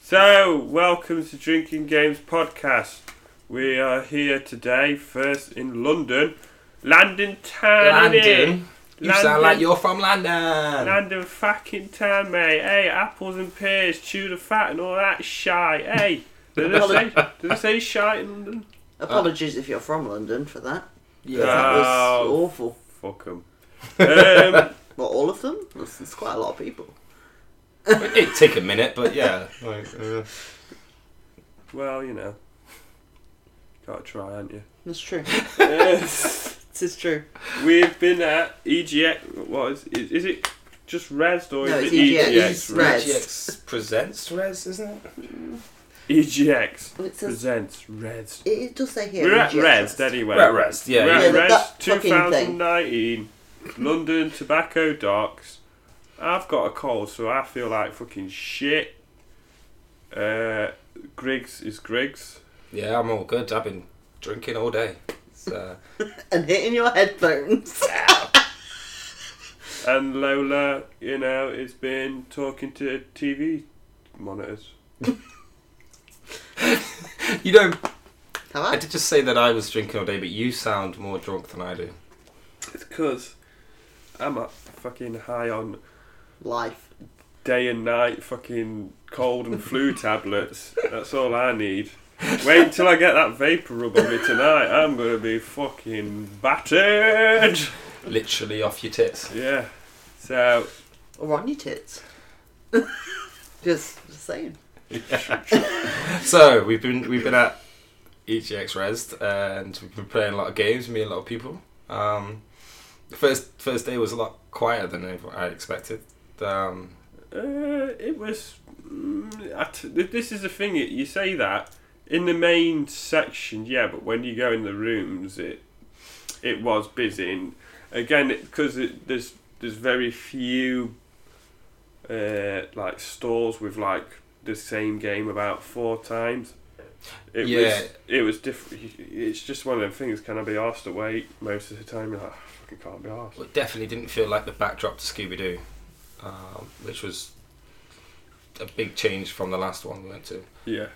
So, welcome to Drinking Games Podcast. We are here today, first in London. London town, innit? You sound like you're from London. London fucking town, mate. Hey, apples and pears, chew the fat and all that shite. Hey, did they say shite in London? Apologies if you're from London for that. Yeah. That was awful. Fuck them. What, all of them? There's quite a lot of people. It did take a minute, but yeah. Well, you know. Gotta try, haven't you? That's true. Yes. This is true. We've been at EGX. What is it? Just Res or No, is it's it EGX Res. EGX presents Res, isn't it? EGX Well, it says, presents Res. it does say here. We're at EGX Res anyway. We're at Res, yeah. We're Yeah, at that Res fucking thing. 2019, London Tobacco Docks. I've got a cold, so I feel like fucking shit. Griggs is Griggs. Yeah, I'm all good. I've been drinking all day. It's, And hitting your headphones. And Lola, you know, has been talking to TV monitors. you don't. Have I I? did just say that I was drinking all day, but you sound more drunk than I do. It's because I'm fucking high on Life. day and night fucking cold and flu tablets. That's all I need. Wait until I get that vapor rub on me tonight. I'm going to be fucking battered. Literally off your tits. Yeah. So, Or on your tits. Just saying. So we've been at EGX Res and we've been playing a lot of games. Me and a lot of people. The first day was a lot quieter than I expected. it was... this is the thing, you say that, in the main section, yeah, but when you go in the rooms, it was busy. And again, because there's very few like stalls with like the same game about 4 times. It was different. It's just one of them things. Can I be asked to wait most of the time? You're like, I fucking can't be asked. Well, it definitely didn't feel like the backdrop to Scooby-Doo, which was a big change from the last one we went to. Yeah.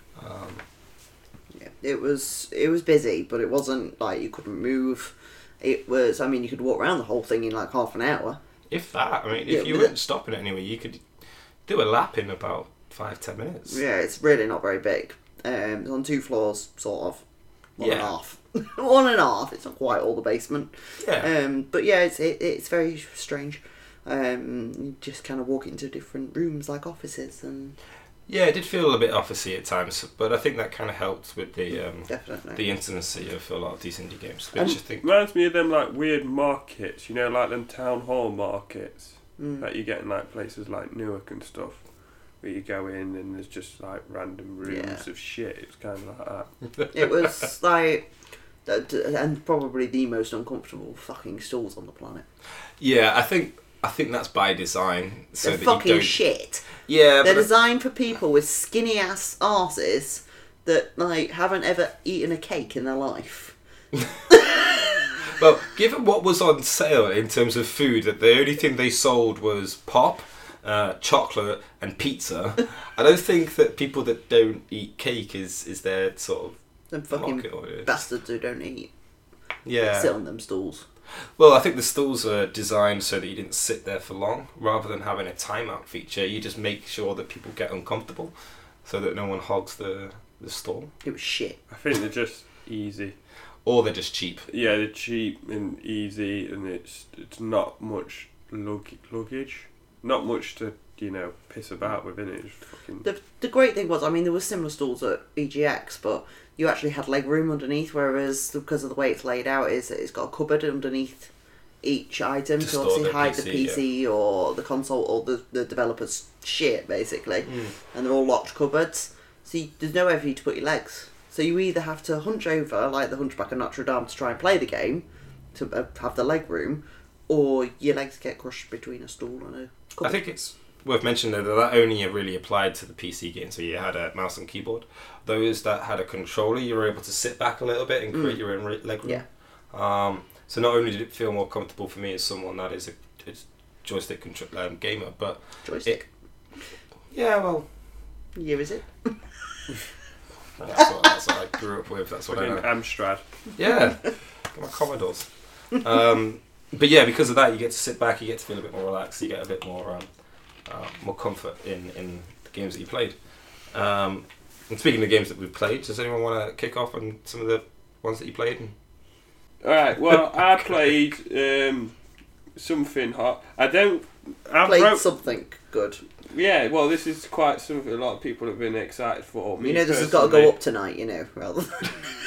Yeah, it was busy, but it wasn't like you couldn't move. It was, I mean, you could walk around the whole thing in like half an hour. If that, I mean, Yeah, if you weren't stopping it anyway, you could do a lap in about 5-10 minutes. Yeah, it's really not very big. It's on 2 floors, sort of. One and a Yeah. half. One and a half. It's not quite all the basement. Yeah. But yeah, it's very strange. You just kind of walk into different rooms like offices and Yeah, it did feel a bit officey at times, but I think that kind of helped with definitely. the intimacy of a lot of these indie games. Which I think, Reminds me of them like weird markets, you know, like them town hall markets that you get in like places like Newark and stuff, where you go in and there's just like random rooms of shit. It's kind of like that. It was like, and probably the most uncomfortable fucking stools on the planet. yeah, I think that's by design. So They're that fucking you don't, shit. Yeah, They're but designed for people with skinny ass arses that like haven't ever eaten a cake in their life. well, given what was on sale in terms of food, that the only thing they sold was pop, chocolate, and pizza. I don't think that people that don't eat cake is their sort of Them fucking market audience. bastards who don't eat. Yeah. Sit on them stools. Well, I think the stools are designed so that you didn't sit there for long. Rather than having a timeout feature, you just make sure that people get uncomfortable so that no one hogs the stall. It was shit. I think they're just easy. Or they're just cheap. Yeah, they're cheap and easy, and it's not much luggage, not much to piss about with, innit? It's fucking... The great thing was, I mean, there were similar stalls at EGX, but you actually had leg room underneath, whereas because of the way it's laid out, is it's got a cupboard underneath each item To to store obviously the hide PC, the PC or the console or the developer's shit, basically. And they're all locked cupboards, so there's nowhere for you to put your legs. So you either have to hunch over, like the Hunchback of Notre Dame, to try and play the game, to have the leg room, or your legs get crushed between a stool and a cupboard. I think it's worth mentioning though that only really applied to the PC game. So you had a mouse and keyboard. Those that had a controller, you were able to sit back a little bit and create your own leg room. Yeah. So not only did it feel more comfortable for me as someone that is a joystick gamer, but Joystick. yeah, well, year is it? That's what I grew up with. That's what I In know. Amstrad. Yeah, my Commodores. But yeah, because of that, you get to sit back, you get to feel a bit more relaxed, you get a bit more comfort in the games that you played. And speaking of games that we've played, does anyone want to kick off on some of the ones that you played? Alright, well, I played something hot. I Played something good. Yeah, well, this is quite something a lot of people have been excited for. Me You know, this has got to personally- go up tonight. You know, rather than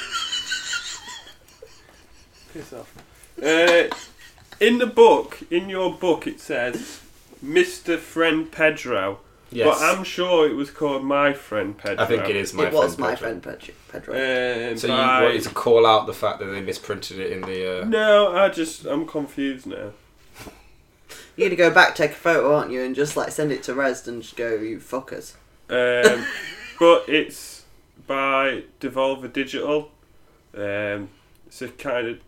Piss off. In your book, it says Mr. Friend Pedro. Yes. But I'm sure it was called My Friend Pedro. I think it is my it was friend my Pedro. friend Pedro. So you by- wanted to call out the fact that they misprinted it in the... No, I'm confused now. You're gonna go back, take a photo, aren't you, and just like send it to Resd and just go, you fuckers. But it's by Devolver Digital. It's a kind of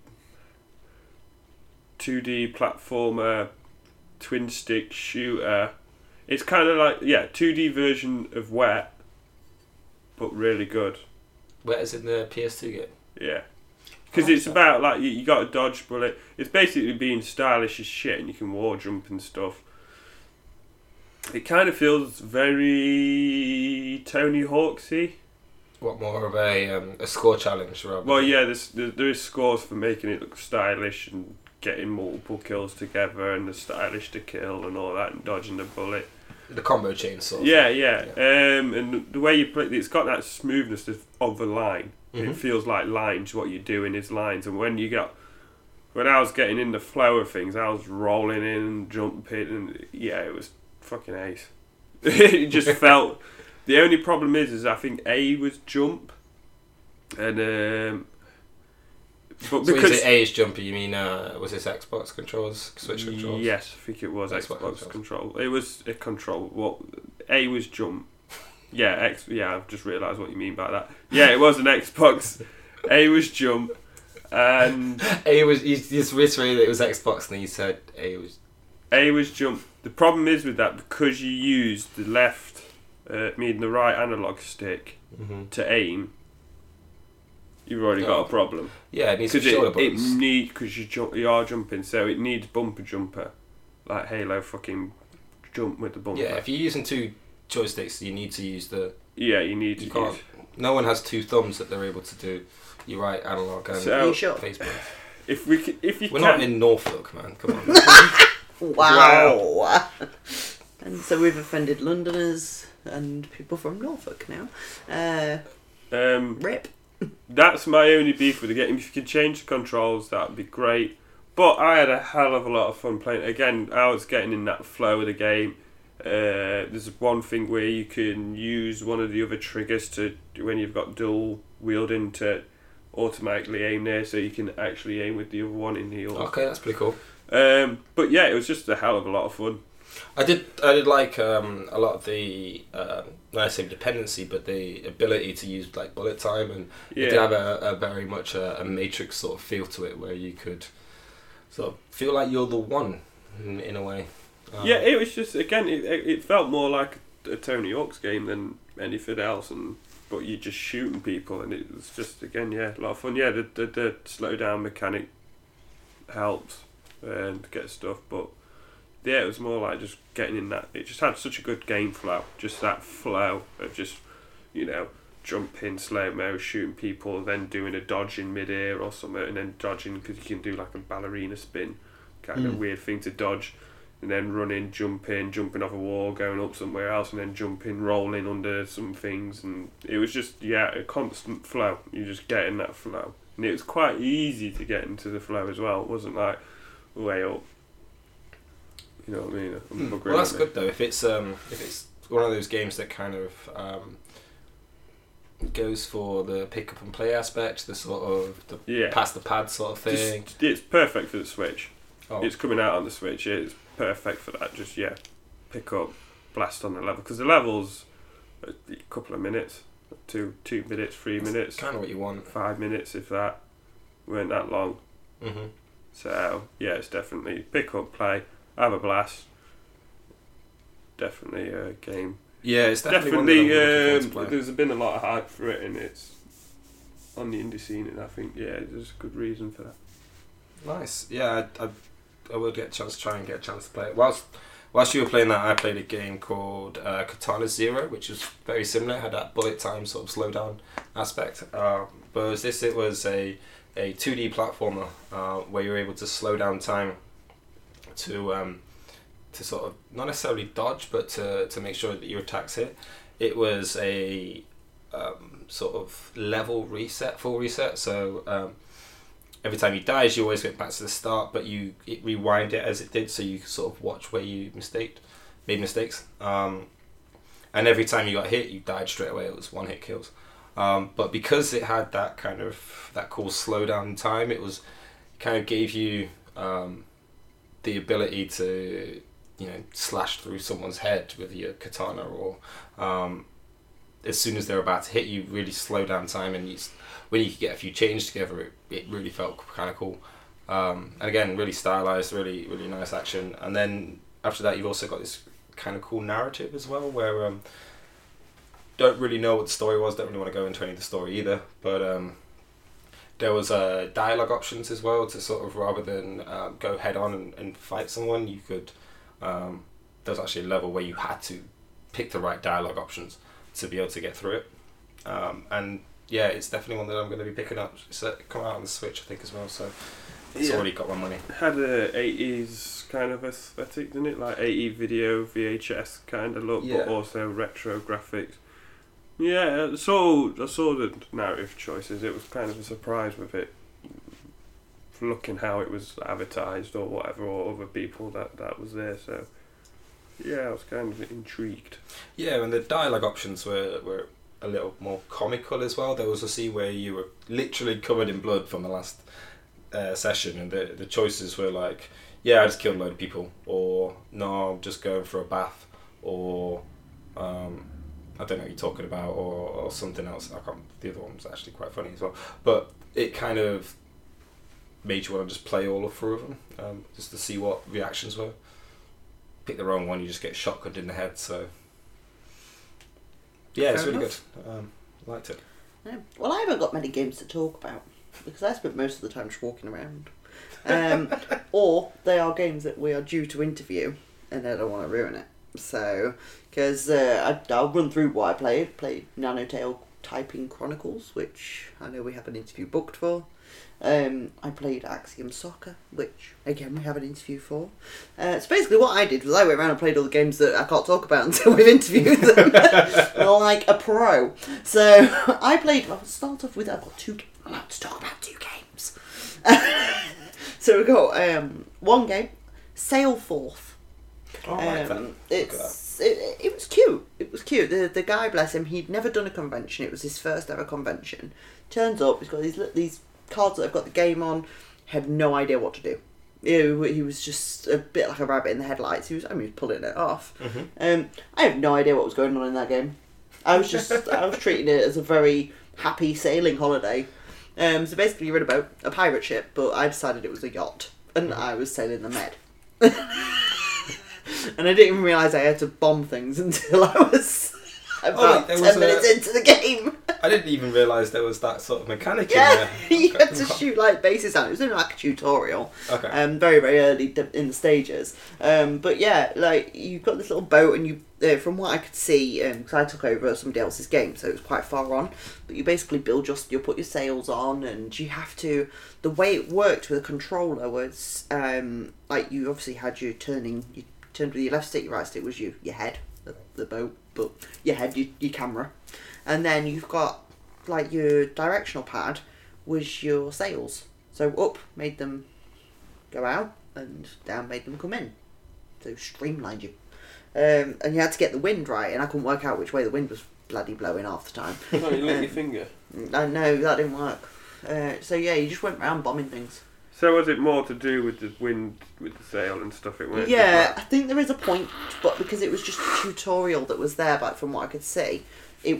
2D platformer, twin stick shooter. It's kind of like 2D version of Wet, but really good. Where is it in the PS2 game? Yeah. Because it's about like you got to dodge bullet. It's basically being stylish as shit, and you can wall jump and stuff. It kind of feels very Tony Hawksy. What, more of a score challenge rather Well, than- yeah, there is scores for making it look stylish and getting multiple kills together, and the stylish to kill and all that, and dodging the bullet. The combo chain sort of Yeah, thing. yeah. And the way you play, it's got that smoothness of the line. Mhm. It feels like lines. What you're doing is lines. And when I was getting in the flow of things, I was rolling in and jumping, and yeah, it was fucking ace. It just felt. The only problem is I think A was jump, and but So because when you say A is jumper, you mean was this Xbox controls, Switch controls? yes, I think it was Xbox Xbox control. It was a control. Well, A was jump. Yeah, I've just realised what you mean by that. Yeah, it was an Xbox. A was jump, and A was you just reiterated it was Xbox, and then you said A was jump. The problem is with that, because you use the left, meaning the right analog stick to aim, you've already got a problem. Yeah, it needs to Because shoulder it buttons. needs, because you are jumping, so it needs bumper jumper, like Halo fucking jump with the bumper. Yeah, if you're using two joysticks, you need to use the. Yeah, you need to You can't. use. No one has two thumbs that they're able to do your right analog and So- Are you sure? Facebook. If you We're can, not in Norfolk, man. Come on. Wow. And so we've offended Londoners and people from Norfolk now. Rip. That's my only beef with the game. If you could change the controls, that would be great. But I had a hell of a lot of fun playing. Again, I was getting in that flow of the game. There's one thing where you can use one of the other triggers to, when you've got dual wielding, to automatically aim there, so you can actually aim with the other one in heels. Okay, that's pretty cool. But yeah, it was just a hell of a lot of fun. I did like a lot of the not necessarily dependency, but the ability to use like bullet time, and it did Yeah. have a very much a Matrix sort of feel to it, where you could sort of feel like you're the one in a way. Yeah, it was just, again, it felt more like a Tony Hawk's game than anything else, but you're just shooting people, and it was just, again, yeah, a lot of fun. Yeah, the slow down mechanic helps to get stuff, but yeah, it was more like just getting in that. It just had such a good game flow, just that flow of just, jumping, slow mo, shooting people, then doing a dodge in mid-air or something, and then dodging, because you can do like a ballerina spin, kind of weird thing to dodge. And then running, jumping off a wall, going up somewhere else, and then jumping, rolling under some things, and it was just a constant flow. You just get in that flow, and it was quite easy to get into the flow as well. It wasn't like way up. You know what I mean? I'm buggering Well, that's on good though. If it's one of those games that kind of goes for the pick up and play aspect, the sort of the Yeah. pass the pad sort of thing. It's perfect for the Switch. Oh. It's coming out on the Switch. It's perfect for that. Just pick up, blast on the level, because the levels a couple of minutes, 2 minutes, 3 minutes, Kind of what you want. 5 minutes, if that. Weren't that long. Mm-hmm. So yeah, it's definitely pick up, play, have a blast. Definitely a game Yeah, it's definitely one that I'm looking forward to play. There's been a lot of hype for it, and it's on the indie scene, and I think there's a good reason for that. Nice. Yeah, I will get a chance to try and get a chance to play it. Whilst you were playing that, I played a game called Katana Zero, which was very similar. It had that bullet time sort of slow down aspect. But it was a 2D platformer where you were able to slow down time to sort of not necessarily dodge, but to make sure that your attacks hit. It was a sort of level reset, full reset. So every time you died, you always went back to the start, but it rewind it as it did, so you could sort of watch where you made mistakes. And every time you got hit, you died straight away. It was one hit kills. But because it had that kind of that cool slowdown time, it kind of gave you the ability to slash through someone's head with your katana, or as soon as they're about to hit you, really slow down time, and when you could get a few chains together, it really felt kind of cool. And again, really stylized, really really nice action. And then after that, you've also got this kind of cool narrative as well, where don't really know what the story was, don't really want to go into any of the story either, but there was dialogue options as well, to sort of, rather than go head on and fight someone, you could there was actually a level where you had to pick the right dialogue options to be able to get through it. And yeah, it's definitely one that I'm going to be picking up. It's come out on the Switch, I think, as well, so it's already got my money. Had a 80s kind of aesthetic, didn't it? Like 80 video VHS kind of look, but also retro graphics. Yeah, I saw the narrative choices. It was kind of a surprise with it, looking how it was advertised or whatever, or other people that was there. So yeah, I was kind of intrigued. Yeah, and the dialogue options were a little more comical as well. There was a scene where you were literally covered in blood from the last session, and the choices were like, yeah, I just killed a load of people, or no, I'm just going for a bath, or I don't know what you're talking about, or something else. The other one was actually quite funny as well. But it kind of made you want to just play all through of them, just to see what reactions were. Pick the wrong one, you just get shotgunned in the head. So yeah, it's really good. Liked it. Yeah. Well, I haven't got many games to talk about because I spent most of the time just walking around. Or they are games that we are due to interview, and I don't want to ruin it. So, because I'll run through what I played. Played Nanotale Typing Chronicles, which I know we have an interview booked for. I played Axiom Soccer, which again we have an interview for. So basically what I did was I went around and played all the games that I can't talk about until we've interviewed them, like a pro. So I'll start off with, I've got I'm allowed to talk about 2 games. So we've got one game, Sail Forth. It was cute. It was cute. The guy, bless him, he'd never done a convention. It was his first ever convention. Turns up, he's got these cards that have got the game on. Had no idea what to do. He was just a bit like a rabbit in the headlights. He was pulling it off. Mm-hmm. I have no idea what was going on in that game. I was treating it as a very happy sailing holiday. So basically, you're in a pirate ship, but I decided it was a yacht, and I was sailing the Med. And I didn't even realise I had to bomb things until I was about 10 minutes into the game. I didn't even realise there was that sort of mechanic in there. You had to shoot bases out. It was only like a tutorial. Okay. Very, very early in the stages. But yeah, you've got this little boat, and you, from what I could see, because I took over somebody else's game, so it was quite far on. But you basically you'll put your sails on, and you have to. The way it worked with a controller was you obviously had you turned with your left stick, your right stick was your head, the boat, but your head, your camera. And then you've got, your directional pad was your sails. So up made them go out, and down made them come in. So streamlined you. And you had to get the wind right, and I couldn't work out which way the wind was bloody blowing half the time. Oh, you lit your finger? No, that didn't work. So yeah, you just went around bombing things. So was it more to do with the wind, with the sail and stuff? It went. Yeah, I think there is a point, but because it was just a tutorial that was there, but from what I could see, it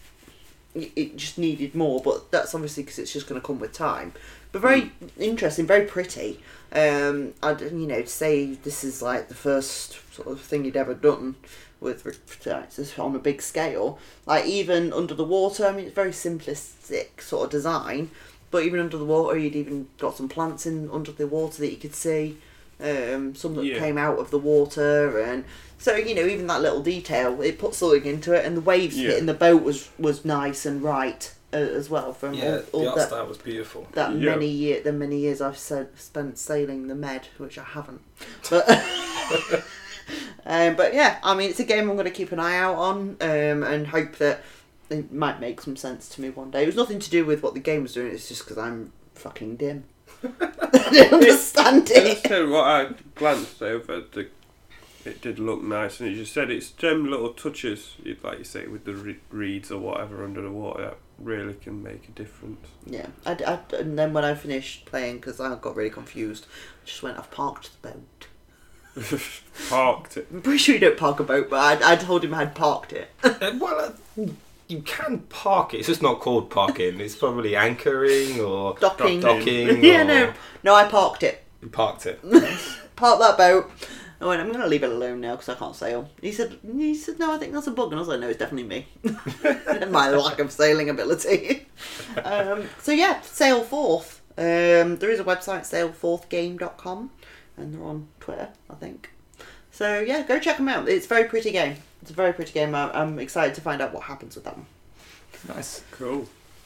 just needed more. But that's obviously because it's just going to come with time. But very interesting, very pretty. To say this is the first sort of thing you'd ever done, with it's on a big scale. Like even under the water, I mean, it's very simplistic sort of design. But even under the water, you'd even got some plants in under the water that you could see. Some that came out of the water, and so even that little detail, it put something into it. And the waves hitting the boat was nice and right as well. From all the art that, style was beautiful. That many years I've spent sailing the Med, which I haven't, but. But yeah, I mean, it's a game I'm going to keep an eye out on, and hope that it might make some sense to me one day. It was nothing to do with what the game was doing. It's just because I'm fucking dim. I didn't understand it. What I glanced over, it did look nice, and as you said, it's them little touches, like you say, with the reeds or whatever under the water, that really can make a difference. Yeah, and then when I finished playing, because I got really confused, I just went, I've parked the boat. Parked it. I'm pretty sure you don't park a boat, but I told him I had parked it. You can park it. It's just not called parking. It's probably anchoring or Docking. Yeah, no, I parked it. You parked it. Parked that boat. I went, I'm going to leave it alone now because I can't sail. He said, no, I think that's a bug. And I was like, no, it's definitely me. My lack of sailing ability. So yeah, Sail Forth. There is a website, sailforthgame.com. And they're on Twitter, I think. So yeah, go check them out. It's a very pretty game. It's a very pretty game. I'm excited to find out what happens with that one. Nice. Cool.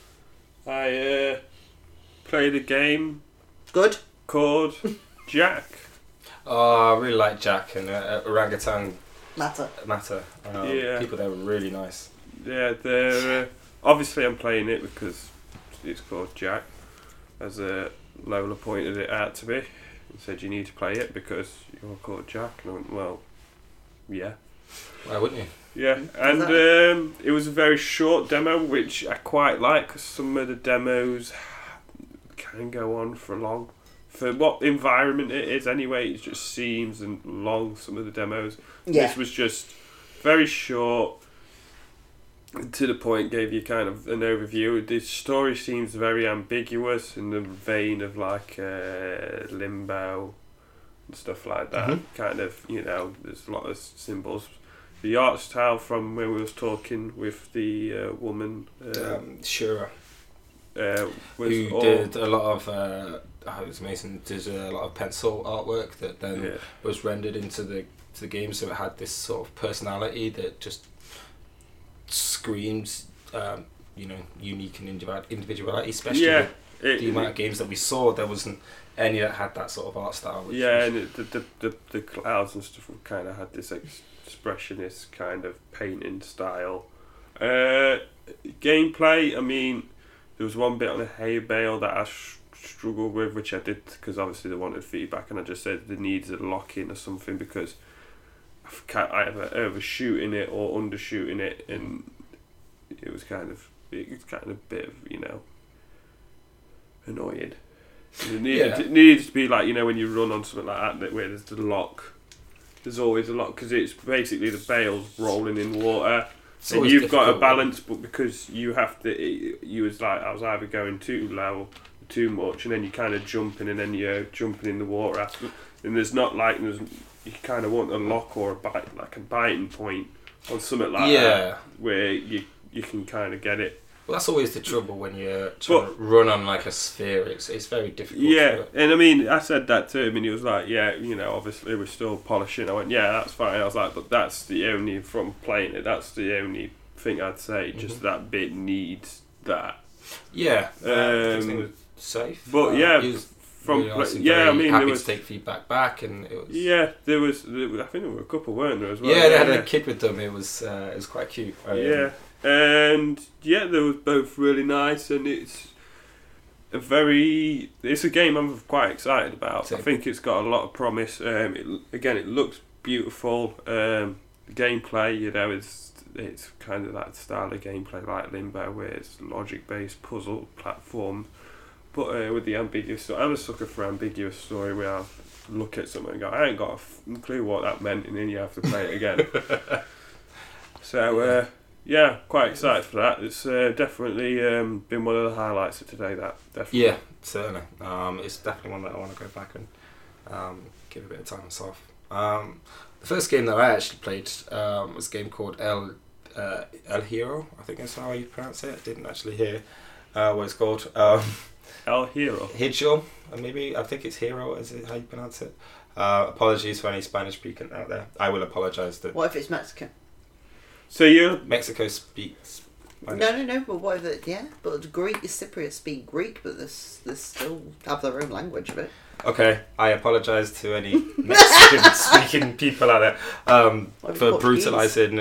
I played a game. Good. Called Jack. Oh, I really like Jack and Orangutan Matter. People there were really nice. Yeah, they're obviously I'm playing it because it's called Jack, as Lola pointed it out to me. Said you need to play it because you're called Jack, and I went, well, yeah. Why wouldn't you? Yeah, and it was a very short demo, which I quite like because some of the demos can go on for long. For what environment it is anyway, it just seems and long, some of the demos. Yeah. This was just very short, to the point, gave you kind of an overview. The story seems very ambiguous in the vein of like Limbo and stuff like that. Mm-hmm. Kind of, there's a lot of symbols. The art style from when we was talking with the woman, Shura, was who did a lot of. It was amazing. Did a lot of pencil artwork that then was rendered into the game, so it had this sort of personality that just screams, unique and individuality. Especially with the amount of games that we saw, there wasn't any that had that sort of art style. And the clouds and stuff kind of had this expressionist kind of painting style. Gameplay, I mean, there was one bit on a hay bale that I struggled with, which I did because obviously they wanted feedback, and I just said there needs a lock-in or something because I either overshooting it or undershooting it, and it was kind of a bit of annoying. It needed to be like when you run on something like that where there's the lock. There's always a lock because it's basically the bales rolling in water, and you've got a balance, but because you have to, I was either going too low, too much, and then you kind of jumping, and then you're jumping in the water after, and you kind of want a lock or a biting point on something like that where you can kind of get it. Well, that's always the trouble when you're trying to run on like a sphere. It's very difficult. Yeah, and I mean, I said that to him, and he was like, obviously we're still polishing. I went, yeah, that's fine. I was like, but that's the only, from playing it, that's the only thing I'd say. Just that bit needs that. Yeah, I think it was safe. But really I mean, happy to take feedback back, and it was. Yeah, there was. I think there were a couple, weren't there as well? Yeah, they had a kid with them. It was quite cute. And they were both really nice, and it's a game I'm quite excited about. Same. I think it's got a lot of promise. It looks beautiful. Gameplay, it's kind of that style of gameplay like Limbo, where it's logic-based puzzle platform. But with the ambiguous story, I'm a sucker for ambiguous story where I look at something and go, I ain't got a clue what that meant, and then you have to play it again. So, quite excited for that. It's definitely been one of the highlights of today, that, definitely. Yeah, certainly. It's definitely one that I want to go back and give a bit of time myself. The first game that I actually played was a game called El Hero. I think that's how you pronounce it. I didn't actually hear what it's called. El Hero. Hidjo, maybe. I think it's Hero, is it how you pronounce it? Apologies for any Spanish speaking out there. I will apologise that What if it's Mexican? So you Mexico speaks Spanish. No, but what if it, yeah, but the Greek, Cypriots speak Greek, but they still have their own language of it. Okay, I apologise to any Mexican speaking people out there for brutalising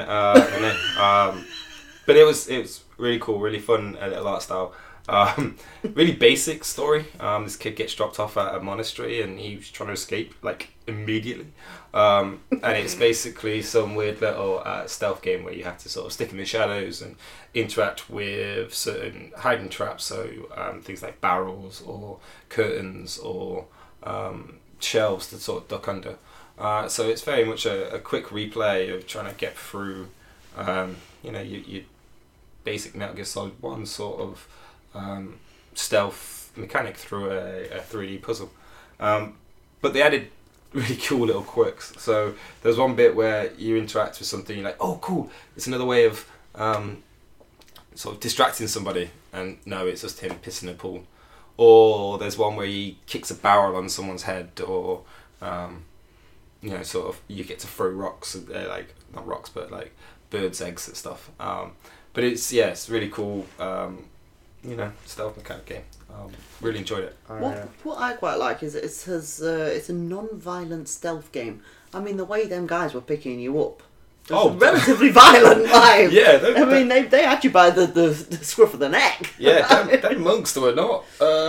but it was really cool, really fun, a little art style. Really basic story. This kid gets dropped off at a monastery and he's trying to escape like immediately. And it's basically some weird little stealth game where you have to sort of stick in the shadows and interact with certain hiding traps. So things like barrels or curtains or shelves to sort of duck under. So it's very much a quick replay of trying to get through, your basic Metal Gear Solid 1 sort of stealth mechanic through a 3D puzzle. But they added really cool little quirks. So there's one bit where you interact with something, you're like, oh cool, it's another way of sort of distracting somebody, and no, it's just him pissing a pool. Or there's one where he kicks a barrel on someone's head, or sort of you get to throw rocks, like not rocks but like birds' eggs and stuff. But it's really cool. Stealth mechanic game. Really enjoyed it. What I quite like is it's a non-violent stealth game. I mean, the way them guys were picking you up. It's relatively violent. Like, yeah, they had you by the scruff of the neck. Yeah, them monks were not.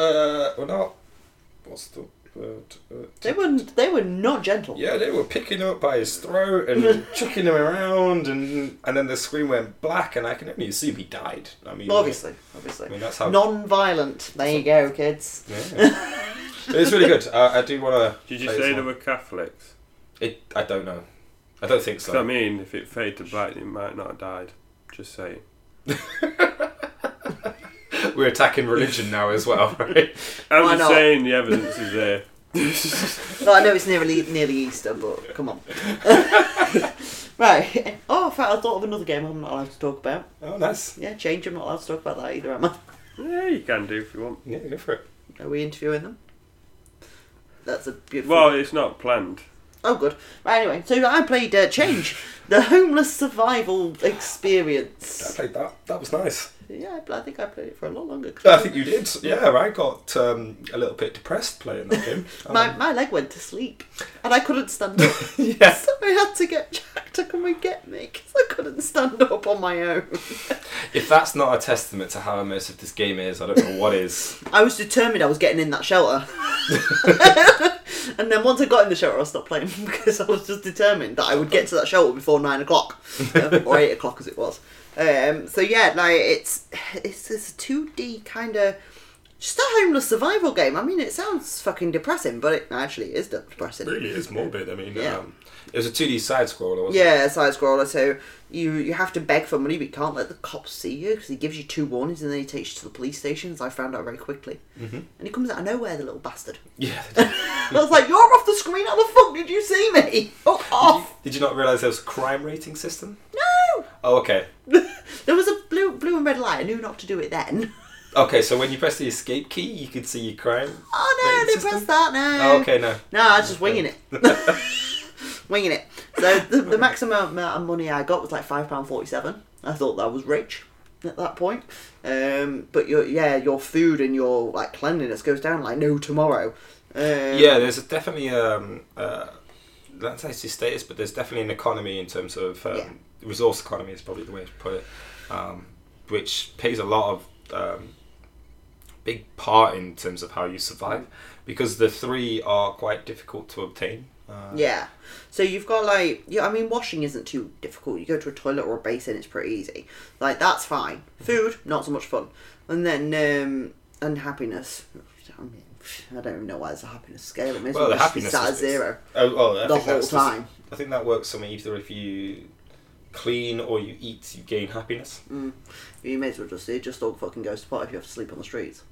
What's the word? They were not gentle. Yeah, they were picking him up by his throat and chucking him around, and then the screen went black, and I can only assume he died. I mean, obviously. I mean, that's how non-violent. There you go, kids. Yeah. It's really good. I do want to. Did you say they were Catholics? I don't know. I don't think so. I mean, if it faded to black, it might not have died. Just saying. We're attacking religion now as well, right? I'm just saying the evidence is there. No, I know it's nearly Easter, but come on. Right. Oh, in fact, I thought of another game I'm not allowed to talk about. Oh, nice. Yeah, Change. I'm not allowed to talk about that either, am I? Yeah, you can do if you want. Yeah, go for it. Are we interviewing them? That's a beautiful... Well, it's not planned. Oh, good. Right, anyway, so I played Change, the homeless survival experience. I played that. That was nice. Yeah, I think I played it for a lot longer. I think you did. Yeah, I got a little bit depressed playing that game. My leg went to sleep, and I couldn't stand up. Yeah. So I had to get Jack to come and get me, because I couldn't stand up on my own. If that's not a testament to how immersive this game is, I don't know what is. I was determined I was getting in that shelter. And then once I got in the shelter, I stopped playing, because I was just determined that I would get to that shelter before 9 o'clock. Or 8 o'clock as it was. So yeah, like it's this 2D kind of just a homeless survival game. I mean, it sounds fucking depressing, but it actually is depressing. It really is morbid. I mean, Yeah. it was a 2D side scroller, wasn't it? Yeah, side scroller. So you have to beg for money, but you can't let the cops see you, because he gives you 2 warnings and then he takes you to the police station, as I found out very quickly. Mm-hmm. And he comes out of nowhere, the little bastard. Yeah. I was like, you're off the screen. How the fuck did you see me? Fuck off. Did you not realise there was a crime rating system? No. Oh, okay. There was a blue and red light. I knew not to do it then. Okay, so when you press the escape key, you could see your crime. Oh no, I rating didn't system? press that. No. Oh, okay, no. No, I was just winging it. Winging it. So the maximum amount of money I got was like £5.47. I thought that was rich at that point. But your food and your like cleanliness goes down like no tomorrow. Yeah, there's definitely that's actually status, but there's definitely an economy in terms of resource economy is probably the way to put it, which plays a lot of big part in terms of how you survive, because the 3 are quite difficult to obtain. Yeah, so you've got washing isn't too difficult. You go to a toilet or a basin, it's pretty easy. Like, that's fine. Food, not so much fun. And then unhappiness. I don't even know why there's a happiness scale. It may as well the just happiness be sat at is 0 the whole time. I think that works for me. Either if you clean or you eat, you gain happiness. You may as well just all fucking goes to pot if you have to sleep on the streets.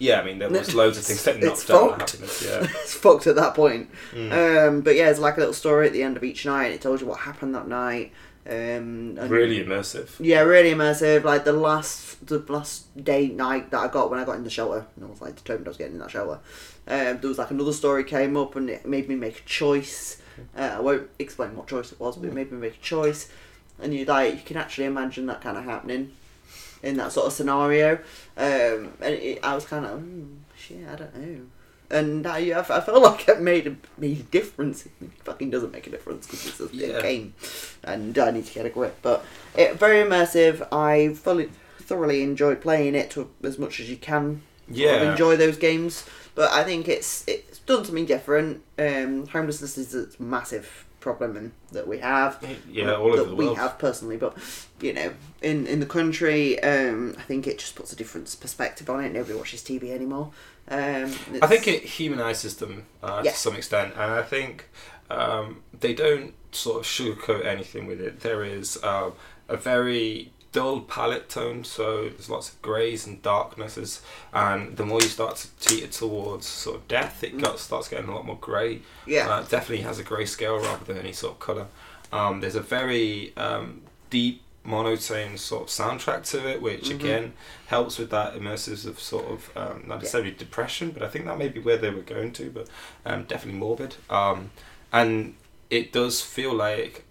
Yeah, I mean, there was loads of things that It's knocked down fucked. the happiness. Yeah. It's fucked at that point. But yeah, it's like a little story at the end of each night. It tells you what happened that night. And Really immersive. yeah, really immersive. Like the last day night that I got when I got in the shelter, and I was like determined I was getting in that shelter. There was like another story came up, and it made me make a choice. I won't explain what choice it was, but it made me make a choice. And you can actually imagine that kind of happening in that sort of scenario. And I was kind of shit, I don't know. And I felt like it made a difference. It fucking doesn't make a difference because it's a game, and I need to get a grip. But very immersive. I thoroughly enjoyed playing it to as much as you can. Yeah. Enjoy those games. But I think it's done something different. Homelessness is a massive problem that we have. Yeah, all over the world. We have personally, but in the country, I think it just puts a different perspective on it. Nobody watches TV anymore. I think it humanises them to some extent, and I think they don't sort of sugarcoat anything with it. There is a very dull palette tone, so there's lots of greys and darknesses, and the more you start to teeter towards sort of death, it starts getting a lot more grey. Yeah. It definitely has a grey scale rather than any sort of colour. There's a very deep monotone sort of soundtrack to it, which again helps with that immersive of sort of not necessarily depression, but I think that may be where they were going to, but definitely morbid. And it does feel like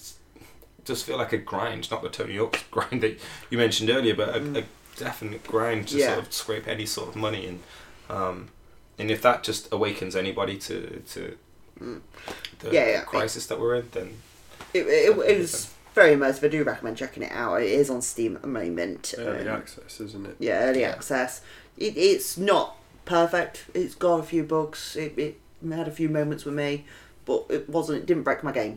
a grind, not the Tony Hawk's grind that you mentioned earlier, but a definite grind to sort of scrape any sort of money in. And if that just awakens anybody to the crisis that we're in, then it was very immersive. I do recommend checking it out. It is on Steam at the moment. Early access, isn't it? Yeah, early access. It's not perfect. It's got a few bugs. It had a few moments with me, but it didn't break my game.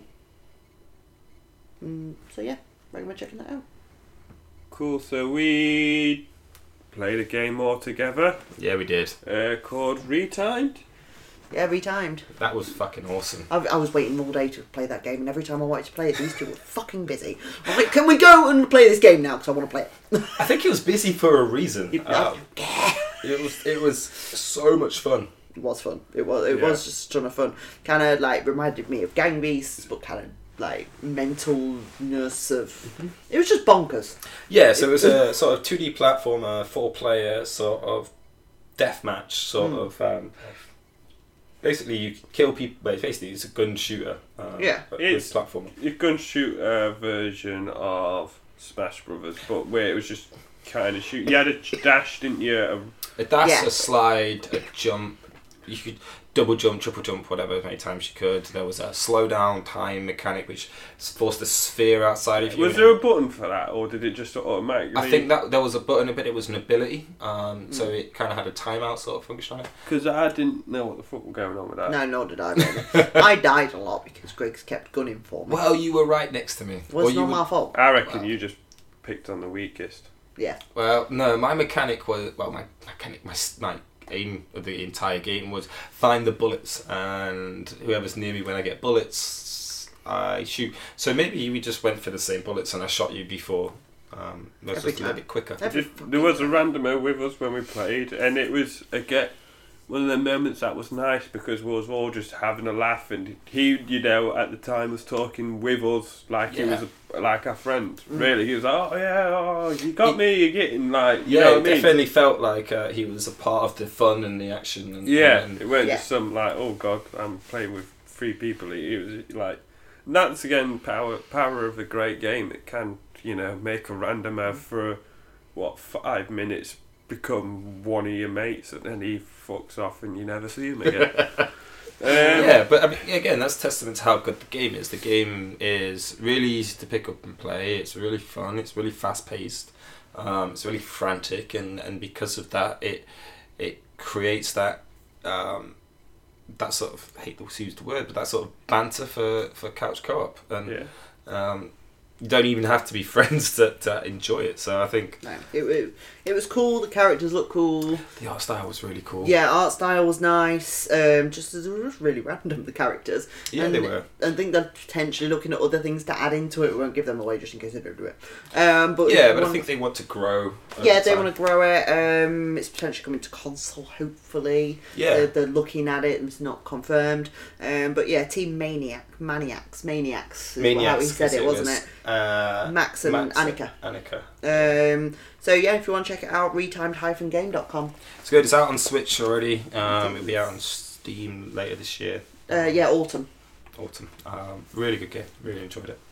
So yeah, recommend checking that out. Cool. So we played a game all together. Yeah, we did. Called Retimed. Yeah, retimed. That was fucking awesome. I was waiting all day to play that game, and every time I wanted to play it, these two were fucking busy. I was like, can we go and play this game now? Because I want to play it. I think it was busy for a reason. Yeah. It was so much fun. It was fun. It was just a ton of fun. Kind of like reminded me of Gang Beasts, but kind of like mentalness of. It was just bonkers. Yeah, so it was a sort of 2D platformer, 4-player sort of deathmatch sort of. Basically, you kill people. But basically, it's a gun shooter. It's platformer. A gun shooter version of Smash Brothers, but where it was just kind of shoot. You had a dash, didn't you? A dash, a slide, a jump. You could double jump, triple jump, whatever many times you could. There was a slow down time mechanic which forced a sphere outside of you. Was there a button for that, or did it just automatically? I think that there was a button, but it was an ability, so it kind of had a timeout sort of function on it. Because I didn't know what the fuck was going on with that. No, nor did I. Really. I died a lot because Griggs kept gunning for me. Well, you were right next to me. Was not my fault. I reckon you just picked on the weakest. Yeah. Well, no, my mechanic was my aim of the entire game was find the bullets, and whoever's near me when I get bullets, I shoot. So maybe we just went for the same bullets and I shot you before. That's just a little bit quicker. There was a randomer with us when we played, and it was one of the moments that was nice because we was all just having a laugh, and he, at the time was talking with us like he was like our friend. Really, he was like, you got me, you're getting like, you know what I mean? Definitely felt like he was a part of the fun and the action. And it weren't just some like, oh god, I'm playing with 3 people. It was like, and that's again power of a great game. It can, make a randomer for 5 minutes become one of your mates, and then he fucks off and you never see him again. But I mean, again, that's testament to how good the game is. The game is really easy to pick up and play. It's really fun. It's really fast paced. It's really frantic, and because of that, it creates that that sort of, I hate to use the word, but that sort of banter for couch co-op. And you don't even have to be friends to enjoy it. So I think No, it was cool. The characters look cool. the art style was really cool. Yeah, art style was nice. Just as really random, the characters. Yeah, and they were. I think they're potentially looking at other things to add into it. We won't give them away just in case they don't do it. But I think they want to grow. Yeah, they want to grow it. It's potentially coming to console, hopefully. Yeah. They're looking at it, and it's not confirmed. But yeah, Team Maniacs is how he said it, wasn't it? Max and Annika. So yeah, if you want to check it out, retimed-game.com. It's good. It's out on Switch already. It'll be out on Steam later this year. Autumn. Really good game. Really enjoyed it.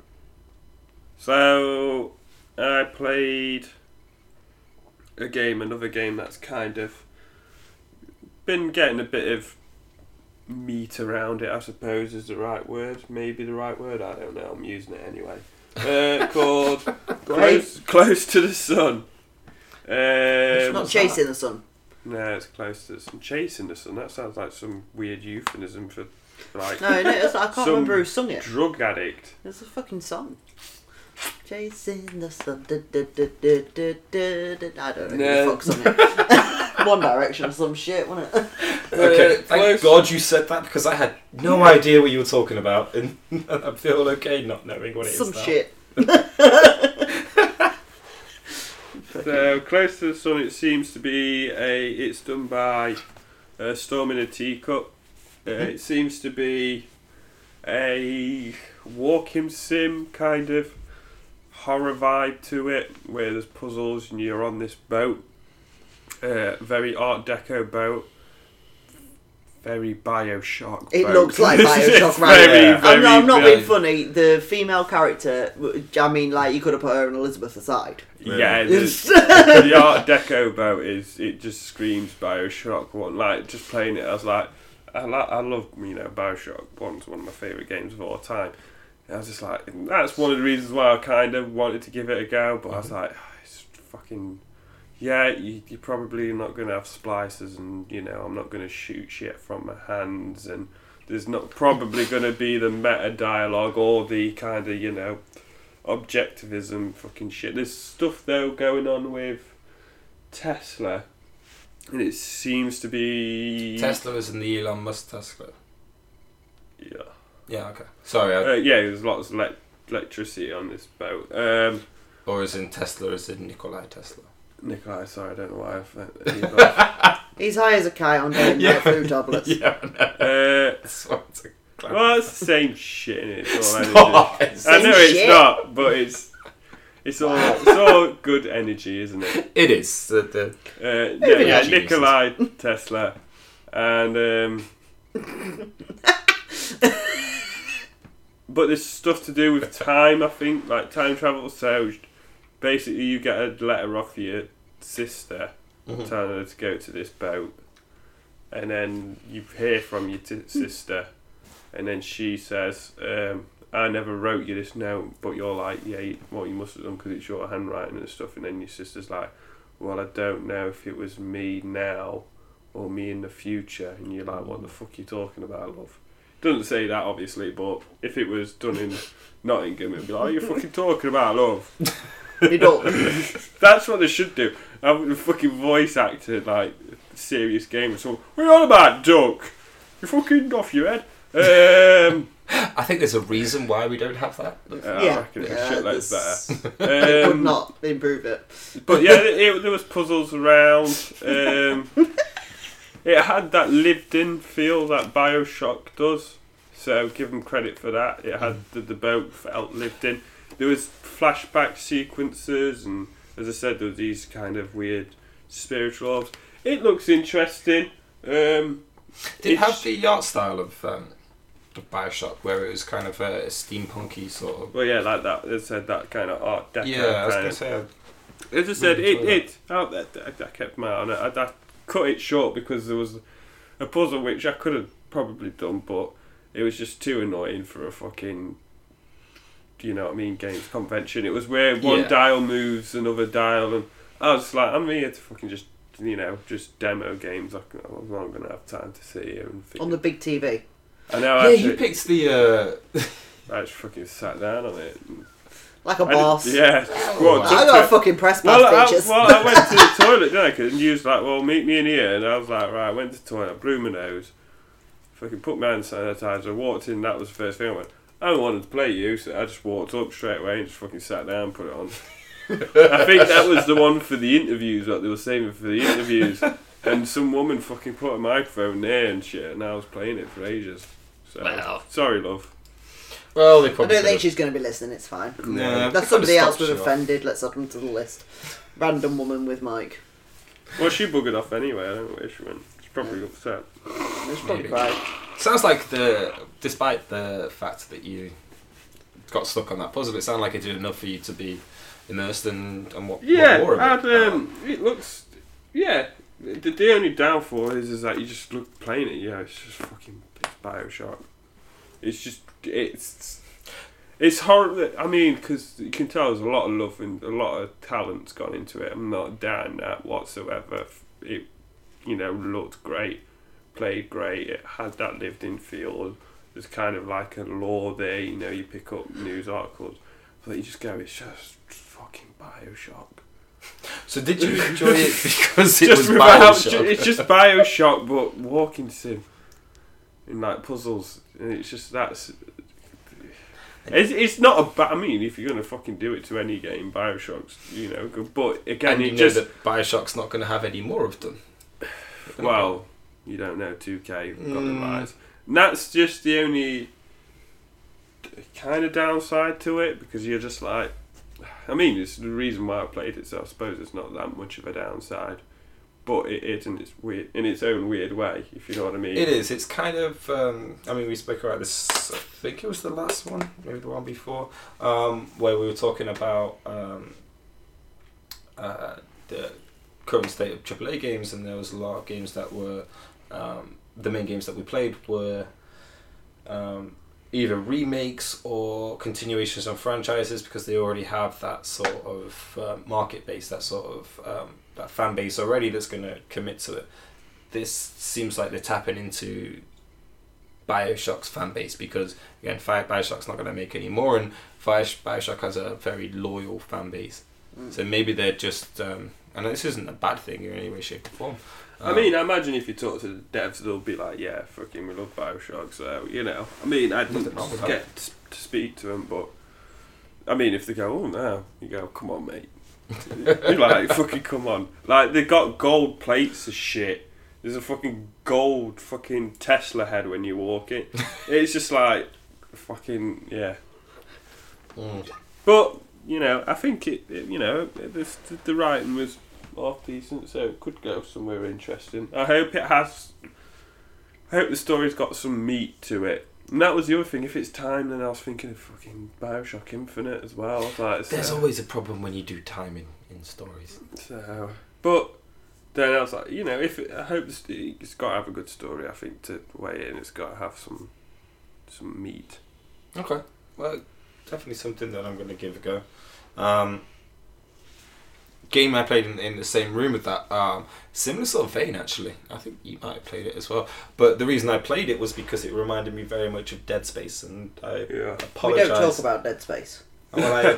So I played another game that's kind of been getting a bit of meat around it, I suppose is the right word. Maybe the right word, I don't know, I'm using it anyway. Called Close to the Sun. It's not Chasing the Sun. No, it's Close to the Sun. Chasing the Sun, that sounds like some weird euphemism for like No, I can't remember who sung it. Drug addict. It's a fucking song. Chasing the sun. I don't know who the fuck sung it. One Direction or some shit, wasn't it? Okay, thank God you said that because I had no idea what you were talking about, and I feel okay not knowing what it is. Some now. shit. So Close to the Sun, it seems to be it's done by Storm in a Teacup. It seems to be a walking sim kind of horror vibe to it, where there's puzzles and you're on this boat, very Art Deco boat, very Bioshock. It boat. looks like Bioshock, right? I'm not being funny. The female character, I mean, like you could have put her and Elizabeth aside. Yeah, the Art Deco boat it just screams Bioshock. One, like just playing it, I was like, I love Bioshock. One's one of my favourite games of all time. And I was just like, that's one of the reasons why I kind of wanted to give it a go. But I was like, it's fucking you're probably not going to have splicers, and I'm not going to shoot shit from my hands, and there's not probably going to be the meta dialogue or the kind of objectivism fucking shit. There's stuff though going on with Tesla, and it seems to be Tesla is in the Elon Musk Tesla. Yeah. Yeah. Okay. Sorry. There's lots of electricity on this boat. Or is in Tesla? Is in Nikolai Tesla? Nikolai, sorry, I don't know why. He's high as a kite on getting food tablets. Yeah. Well, it's the same shit in it. It's all not. energy. I know it's not, but it's all good energy, isn't it? It is. Nikolai Tesla, and but there's stuff to do with time. I think, like time travel. So basically, you get a letter off your sister telling her to go to this boat, and then you hear from your sister. And then she says, I never wrote you this note, but you're like, yeah, you must have done because it's your handwriting and stuff. And then your sister's like, well, I don't know if it was me now or me in the future. And you're like, what the fuck are you talking about, love? Doesn't say that, obviously, but if it was done in Nottingham, it'd be like, what are you fucking talking about, love? You don't. That's what they should do. Have a fucking voice actor, like, serious game or something. What are you on about, Duck? You're fucking off your head. I think there's a reason why we don't have that. I reckon a shitload's better. It would not improve it. But yeah, there was puzzles around. It had that lived-in feel that Bioshock does, so give them credit for that. It had the boat felt lived in. There was flashback sequences, and as I said, there was these kind of weird spiritual orbs. It looks interesting. Did it have the art style of Bioshock, where it was kind of a steampunky sort of... Well, yeah, like that. As I said, that kind of Art Deco. Yeah, I was going to say... As I said, I kept my eye on it. I cut it short because there was a puzzle which I could have probably done, but it was just too annoying for a fucking... Do you know what I mean? Games convention. It was where one dial moves another dial, and I was like, I'm here to fucking just demo games. I'm not going to have time to sit here and figure. On the big TV. I know. Yeah, you picked the... I just fucking sat down on it. And Like a boss. Yeah. Well, I got a fucking press pass, bitches. I went to the toilet, didn't I? And you was like, well, meet me in here. And I was like, right, I went to the toilet, blew my nose, fucking put my hand sanitizer, walked in, that was the first thing I went, I don't want to play you, so I just walked up straight away and just fucking sat down and put it on. I think that was the one for the interviews, what they were saving for the interviews. And some woman fucking put a microphone there and shit, and I was playing it for ages. So, Wow. Sorry, love. Well, they I probably don't think she's going to be listening, it's fine. No, That's somebody else was offended, let's add them to the list. Random woman with mic. Well, she buggered off anyway, I don't know where she went. She's probably upset. She's probably Maybe. cried. Sounds like despite the fact that you got stuck on that puzzle, it sounded like it did enough for you to be immersed and what Yeah, more of it. it looks. Yeah, the only downfall is that you just look playing it. Yeah, it's just fucking Bioshock. It's just it's horrible. I mean, because you can tell there's a lot of love and a lot of talent's gone into it. I'm not down that whatsoever. It looked great, played great. It had that lived-in feel. There's kind of like a lore there. You pick up news articles, but you just go, it's just fucking Bioshock. So did you enjoy it because it Just was without- Bioshock? It's just Bioshock, but walking sim in like puzzles. And it's just It's not a bad. I mean, if you're gonna fucking do it to any game, Bioshock's good. But again, And you it know just that Bioshock's not going to have any more of them. well, you don't know. 2K got the rights. And that's just the only kind of downside to it, because you're just like, I mean, it's the reason why I played it, so I suppose it's not that much of a downside. But it is in its own weird way, if you know what I mean. It is. It's kind of. I mean, we spoke about this. I think it was the last one, maybe the one before, where we were talking about the current state of AAA games, and there was a lot of games that were the main games that we played were either remakes or continuations on franchises, because they already have that sort of market base, that sort of that fan base already that's going to commit to it. This seems like they're tapping into Bioshock's fan base, because again, Bioshock's not going to make any more, and Bioshock has a very loyal fan base. So maybe they're just and this isn't a bad thing in any way, shape or form. I mean, I imagine if you talk to the devs, they'll be like, yeah, fucking we love Bioshock, so, I mean, I didn't get to speak to them, but, I mean, if they go, oh, no, you go, come on, mate. You're like, fucking come on. Like, they got gold plates of shit. There's a fucking gold fucking Tesla head when you walk in. It's just like, fucking, yeah. But, I think the writing was half decent, so it could go somewhere interesting. I hope the story's got some meat to it. And that was the other thing. If it's time, then I was thinking of fucking Bioshock Infinite as well. There's always a problem when you do timing in stories. So, but then I was like, I hope it's got to have a good story. I think to weigh in, it's got to have some meat. Okay, well, definitely something that I'm going to give a go. Game I played in the same room with that, similar sort of vein actually. I think you might have played it as well. But the reason I played it was because it reminded me very much of Dead Space, and I apologise. We don't talk about Dead Space. Well,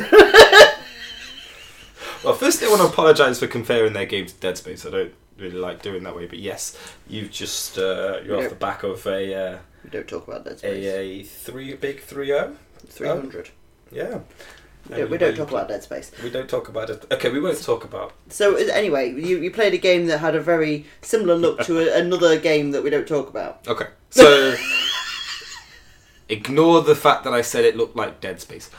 firstly, I want to apologise for comparing their game to Dead Space. I don't really like doing that way, but yes, you've just you're off the back of a. We don't talk about Dead Space. A big 3-0. 300. Yeah. We don't talk about Dead Space. We don't talk about it. Okay, we won't talk about. So anyway, you played a game that had a very similar look to another game that we don't talk about. Okay, so ignore the fact that I said it looked like Dead Space.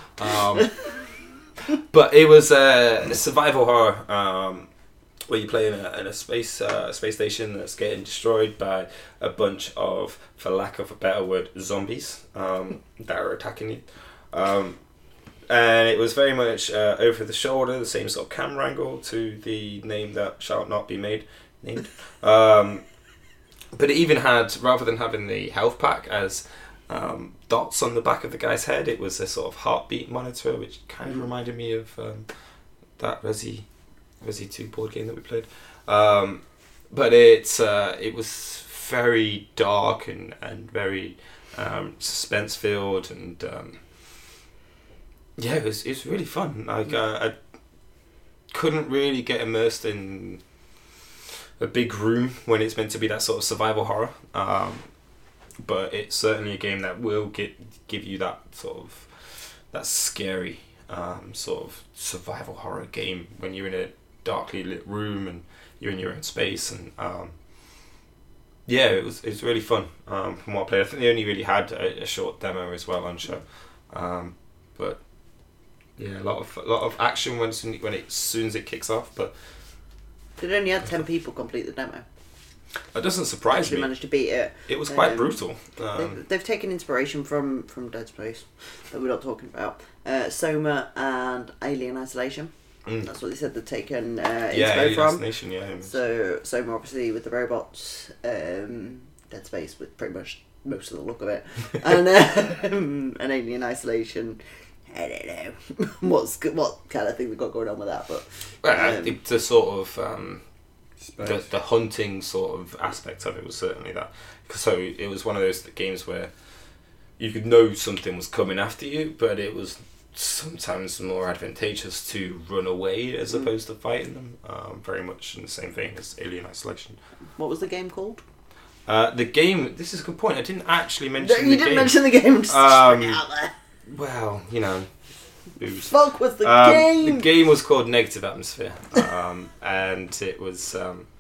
But it was a survival horror where you play in a space station that's getting destroyed by a bunch of, for lack of a better word, zombies that are attacking you. And it was very much over the shoulder, the same sort of camera angle to the name that shall not be named. But it even had, rather than having the health pack as dots on the back of the guy's head, it was a sort of heartbeat monitor, which kind of reminded me of that Resi 2 board game that we played. But it was very dark and very suspense filled, and Yeah, it was really fun. Like I couldn't really get immersed in a big room when it's meant to be that sort of survival horror. But it's certainly a game that will give you that sort of that scary sort of survival horror game when you're in a darkly lit room and you're in your own space. And yeah, it was really fun from what I played. I think they only really had a short demo as well on show, but yeah, a lot of action as soon as it kicks off. But It only had 10 people complete the demo. that doesn't surprise Actually me. managed to beat it. It was quite brutal. They've taken inspiration from Dead Space that we're not talking about. Soma and Alien Isolation. That's what they said they'd taken inspo from. Nation, yeah. So Soma obviously with the robots, Dead Space with pretty much most of the look of it, and Alien Isolation. I don't know what kind of thing we got going on with that, but Well, the sort of Space. the hunting sort of aspect of it was certainly that. So it was one of those games where you could know something was coming after you, but it was sometimes more advantageous to run away as opposed to fighting them. Very much in the same vein as Alien Isolation. what was the game called? The game. This is a good point. I didn't actually mention You the didn't game. mention the game. Just straight out there. Well, you know, booze. Fuck was the The game. game was called Negative Atmosphere, and it was.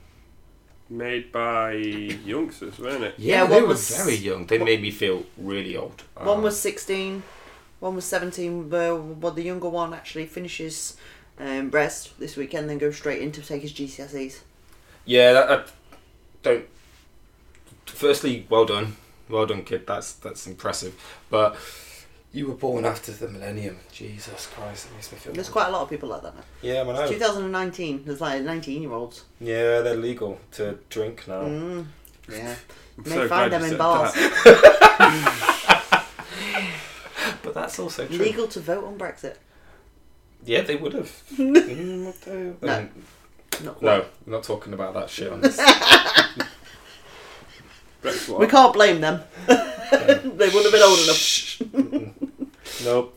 Made by youngsters, weren't it? Yeah, one they were was- very young. They made me feel really old. One was 16, one was 17. Well, the younger one actually finishes rest this weekend, then goes straight in to take his GCSEs. Yeah, that don't. Firstly, well done, kid. That's impressive. But you were born after the millennium. Jesus Christ, it makes me feel. There's old. quite a lot of people like that now. Yeah, I know. 2019, there's like 19-year-olds. Yeah, they're legal to drink now. Yeah. I'm May so find glad them you in said bars. that. But that's also true. Legal to vote on Brexit. Yeah, they would have. No. Not No, I'm not talking about that shit on this. That's what. We can't blame them. They wouldn't have been old enough. Nope.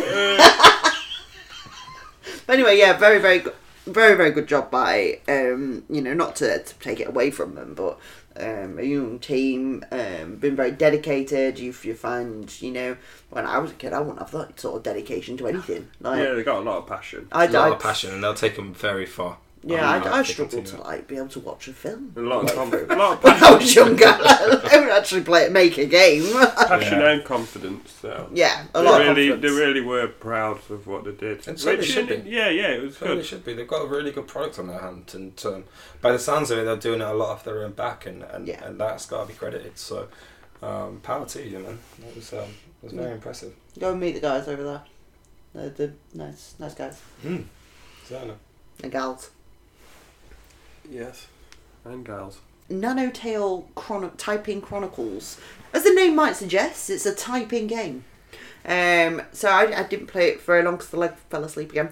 But anyway, yeah, very, very good. Very, very good job by, not to take it away from them, but a young team, been very dedicated. You find, when I was a kid, I wouldn't have that sort of dedication to anything. Like, Yeah, they got a lot of passion. A lot of passion, and they'll take them very far. I They struggled continue. to be able to watch a film. A lot of When passion. I was younger, I would actually make a game. Passion Yeah. and confidence. So. Yeah, a lot of They confidence. really were proud of what they did. And so they should be. Yeah, it was So they good. should be. They've got a really good product on their hand, and by the sounds of it, they're doing it a lot off their own back, and that's got to be credited. So, power to you, man. That was very impressive. Go and meet the guys over there. They're nice guys Certainly. and gals. Yes, and gals. Nanotale Typing Chronicles. As the name might suggest, it's a typing game. So I didn't play it for very long because the leg fell asleep again.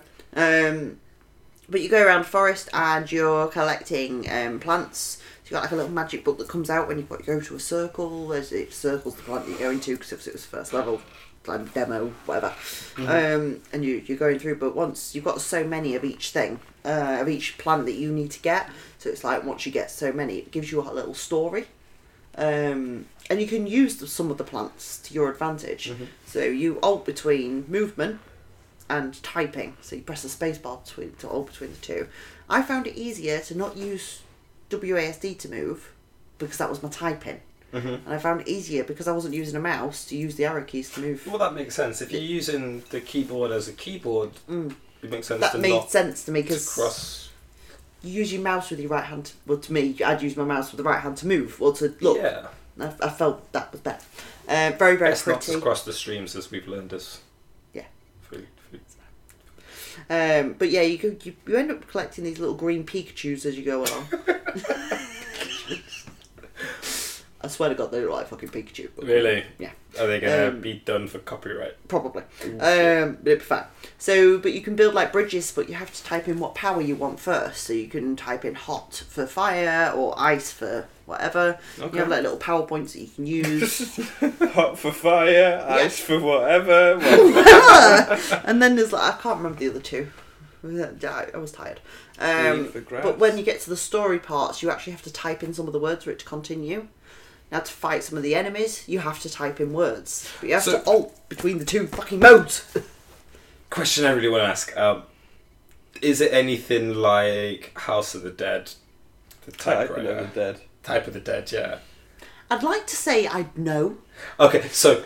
But you go around the forest and you're collecting plants. So you've got like a little magic book that comes out when you go to a circle. It circles the plant you're going to because it was first level, like demo, whatever. And you're going through, but once you've got so many of each thing, of each plant that you need to get, so it's like once you get so many, it gives you a little story. And you can use some of the plants to your advantage. So you alt between movement and typing. So you press the space bar to alt between the two. I found it easier to not use WASD to move because that was my typing. And I found it easier because I wasn't using a mouse to use the arrow keys to move. Well, that makes sense. If you're using the keyboard as a keyboard, it makes sense That to made not sense to me to because cross. you use your mouse with your right hand. Well, to me, I'd use my mouse with the right hand to move or to look. Yeah. I felt that was better. Very, very Best not pretty. to cross the streams, as we've learned as. Yeah. Food. But yeah, you end up collecting these little green Pikachus as you go along. I swear to God, they look like fucking Pikachu. But Really? Yeah. Are they going to be done for copyright? Probably. But it'd be fine. So, but you can build like bridges, but you have to type in what power you want first. So you can type in hot for fire or ice for whatever. Okay. You have like little PowerPoints that you can use. Hot for fire, ice for whatever. And then there's like, I can't remember the other two. I was tired. For grass. But when you get to the story parts, you actually have to type in some of the words for it to continue. Now, to fight some of the enemies, you have to type in words. But you have to alt between the two fucking modes. Question I really want to ask. Is it anything like House of the Dead? The Type of the Dead. Type of the Dead, yeah. I'd like to say I'd know. Okay, so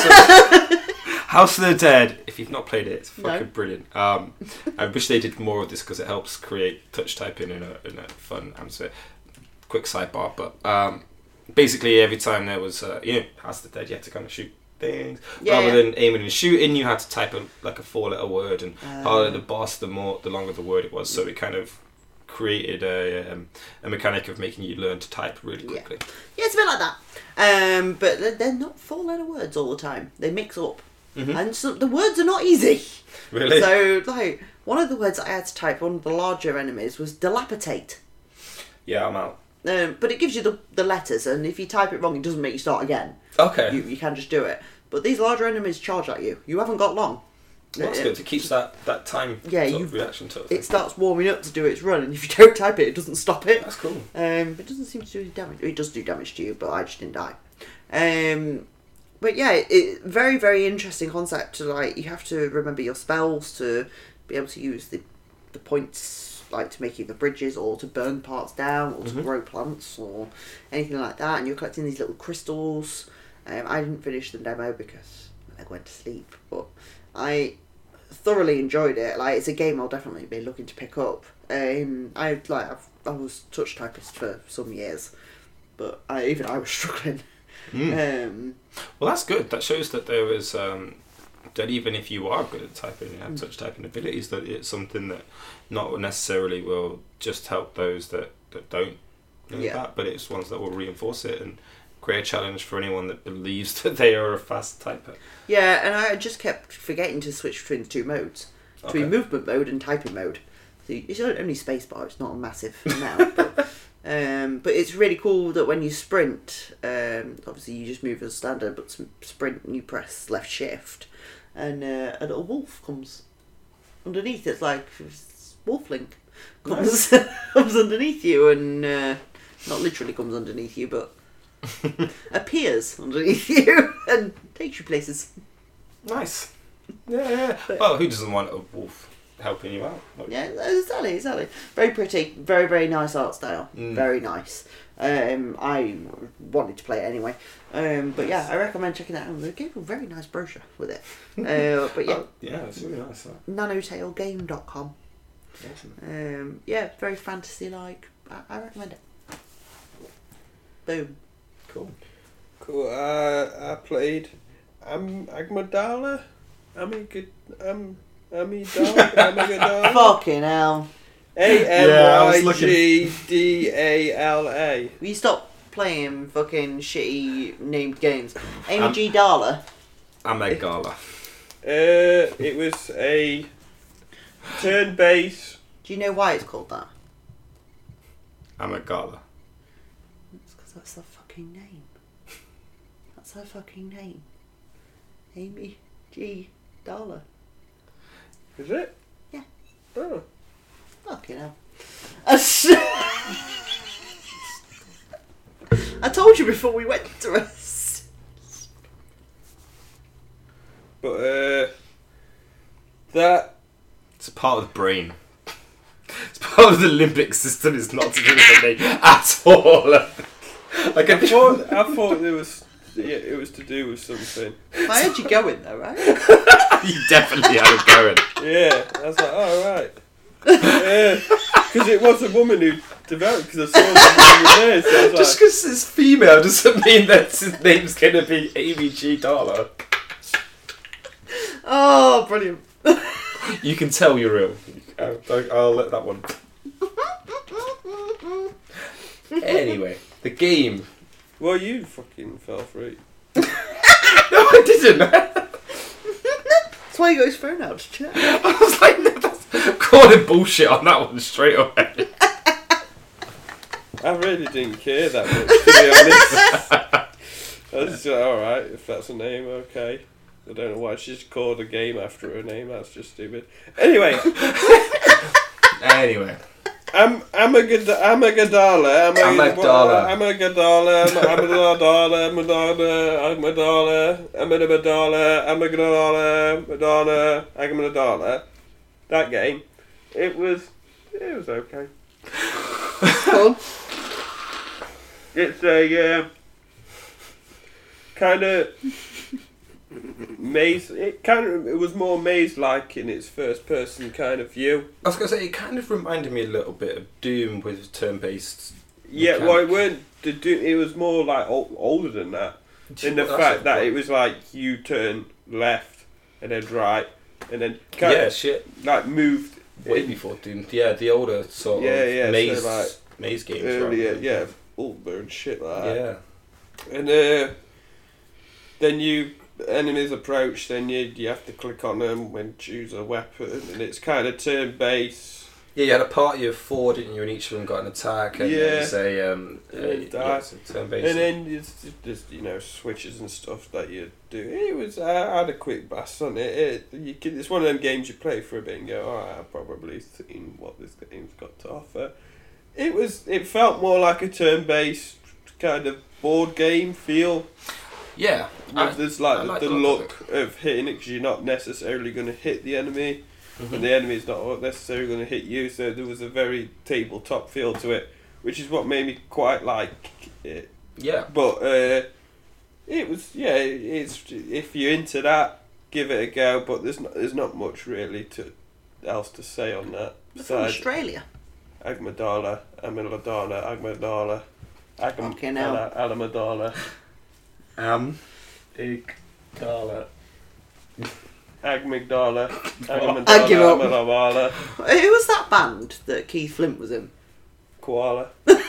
House of the Dead, if you've not played it, it's fucking brilliant. I wish they did more of this because it helps create touch typing in a fun atmosphere. Quick sidebar, but basically every time there was, House of the Dead, you had to kind of shoot things. Rather than aiming and shooting, you had to type a 4-letter word, and harder the boss, the longer the word it was. So it kind of created a mechanic of making you learn to type really quickly. Yeah, it's a bit like that. But they're not 4-letter words all the time. They mix up. Mm-hmm. And so the words are not easy. Really? So, like, one of the words I had to type, one of the larger enemies, was dilapidate. Yeah, I'm out. But it gives you the letters, and if you type it wrong, it doesn't make you start again. Okay. You can just do it. But these larger enemies charge at you. You haven't got long. Well, that's good. It keeps that time reaction to it. It starts warming up to do its run, and if you don't type it, it doesn't stop it. That's cool. It doesn't seem to do any damage. It does do damage to you, but I just didn't die. But yeah, very, very interesting concept. To like, you have to remember your spells to be able to use the points, like to make either bridges or to burn parts down or to grow plants or anything like that. And you're collecting these little crystals. I didn't finish the demo because I went to sleep, but I thoroughly enjoyed it. Like, it's a game I'll definitely be looking to pick up. I was touch typist for some years, but I was struggling. Well, that's good. That shows that there is that even if you are good at typing and have touch typing abilities, that it's something that not necessarily will just help those that don't know that, but it's ones that will reinforce it and create a challenge for anyone that believes that they are a fast typer. Yeah, and I just kept forgetting to switch between the two modes, between movement mode and typing mode. So it's only spacebar; it's not a massive amount. But it's really cool that when you sprint, obviously you just move as standard, but sprint and you press left shift, and a little wolf comes underneath. It's like Wolf Link comes underneath you, and not literally comes underneath you, but appears underneath you and takes you places. Nice. Yeah. Well, who doesn't want a wolf helping you out? Yeah, exactly. Very pretty, very, very nice art style. Very nice. I wanted to play it anyway. But yeah, I recommend checking it out. They gave a very nice brochure with it. But yeah. Yeah, it's really nice. Nanotailgame.com. Awesome. Yeah, very fantasy-like. I recommend it. Boom. Cool. I played Amygdala. Amygdala. Fucking hell. Amygdala. Will you stop playing fucking shitty named games? Amy G. Darla. Amygdala. It was a turn-based. Do you know why it's called that? Amygdala. It's because that's her fucking name. That's her fucking name. Amy G. Darla. Is it? Yeah. Oh. Fucking hell. I told you before we went to us. But that It's a part of the brain. It's part of the limbic system. It's not to do with the name at all. Like I thought it was to do with something. I had you going though, right? You definitely had it going. Yeah, I was like, oh right. Because it was a woman who developed. Because I saw the woman there, so I was Just because it's female doesn't mean that his name's going to be Amy G. Darla. Oh, brilliant. You can tell you're real. I'll let that one. Anyway, the game. Well, you fucking fell for it. No, I didn't. That's why he got his phone out to check. I was like, no, that's calling bullshit on that one straight away. I really didn't care that much, to be honest. I was just like, alright, if that's a name, okay. I don't know why she's called a game after her name, that's just stupid. Anyway. Amygdala. That game, it was okay. Cool. It's a kind of maze. It was more maze-like in its first-person kind of view. I was going to say, it kind of reminded me a little bit of Doom with turn-based. Yeah, well, it weren't the Doom. It was more like older than that. In the fact that it was like you turn left and then right and then kind of like moved way before Doom. Yeah, the older sort of maze, so like maze games. Earlier, yeah, Ulber and shit like that. Yeah. And then enemies approach, then you have to click on them and choose a weapon, and it's kind of turn-based. Yeah, you had a party of 4, didn't you? And each of them got an attack, and there's a turn-based. And then there's switches and stuff that you do. It was I had a quick bass on it. It's one of them games you play for a bit and go, I've probably seen what this game's got to offer. It felt more like a turn-based kind of board game feel. Yeah, there's like the look of hitting it because you're not necessarily going to hit the enemy, and the enemy's not necessarily going to hit you. So there was a very tabletop feel to it, which is what made me quite like it. Yeah, but it was it's if you're into that, give it a go. But there's not much really else to say on that. From Australia. Amygdala. Alamadala. Amygdala. Igdala. Amygdala. I give up. Who was that band that Keith Flint was in? Koala.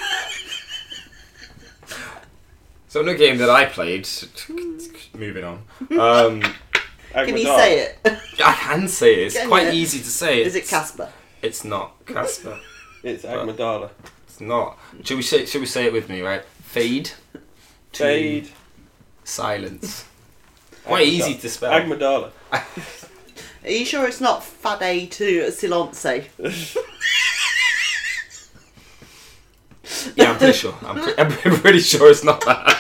So in a game that I played, moving on. Can you say it? I can say it. It's quite easy to say. Is it Casper? It's not Casper. It's Amygdala. It's not. Should we say it with me, right? Fade. Fade. Silence. Quite easy to spell. Amygdala. Are you sure it's not Fade to Silence? Yeah, I'm pretty sure. I'm pretty sure it's not that.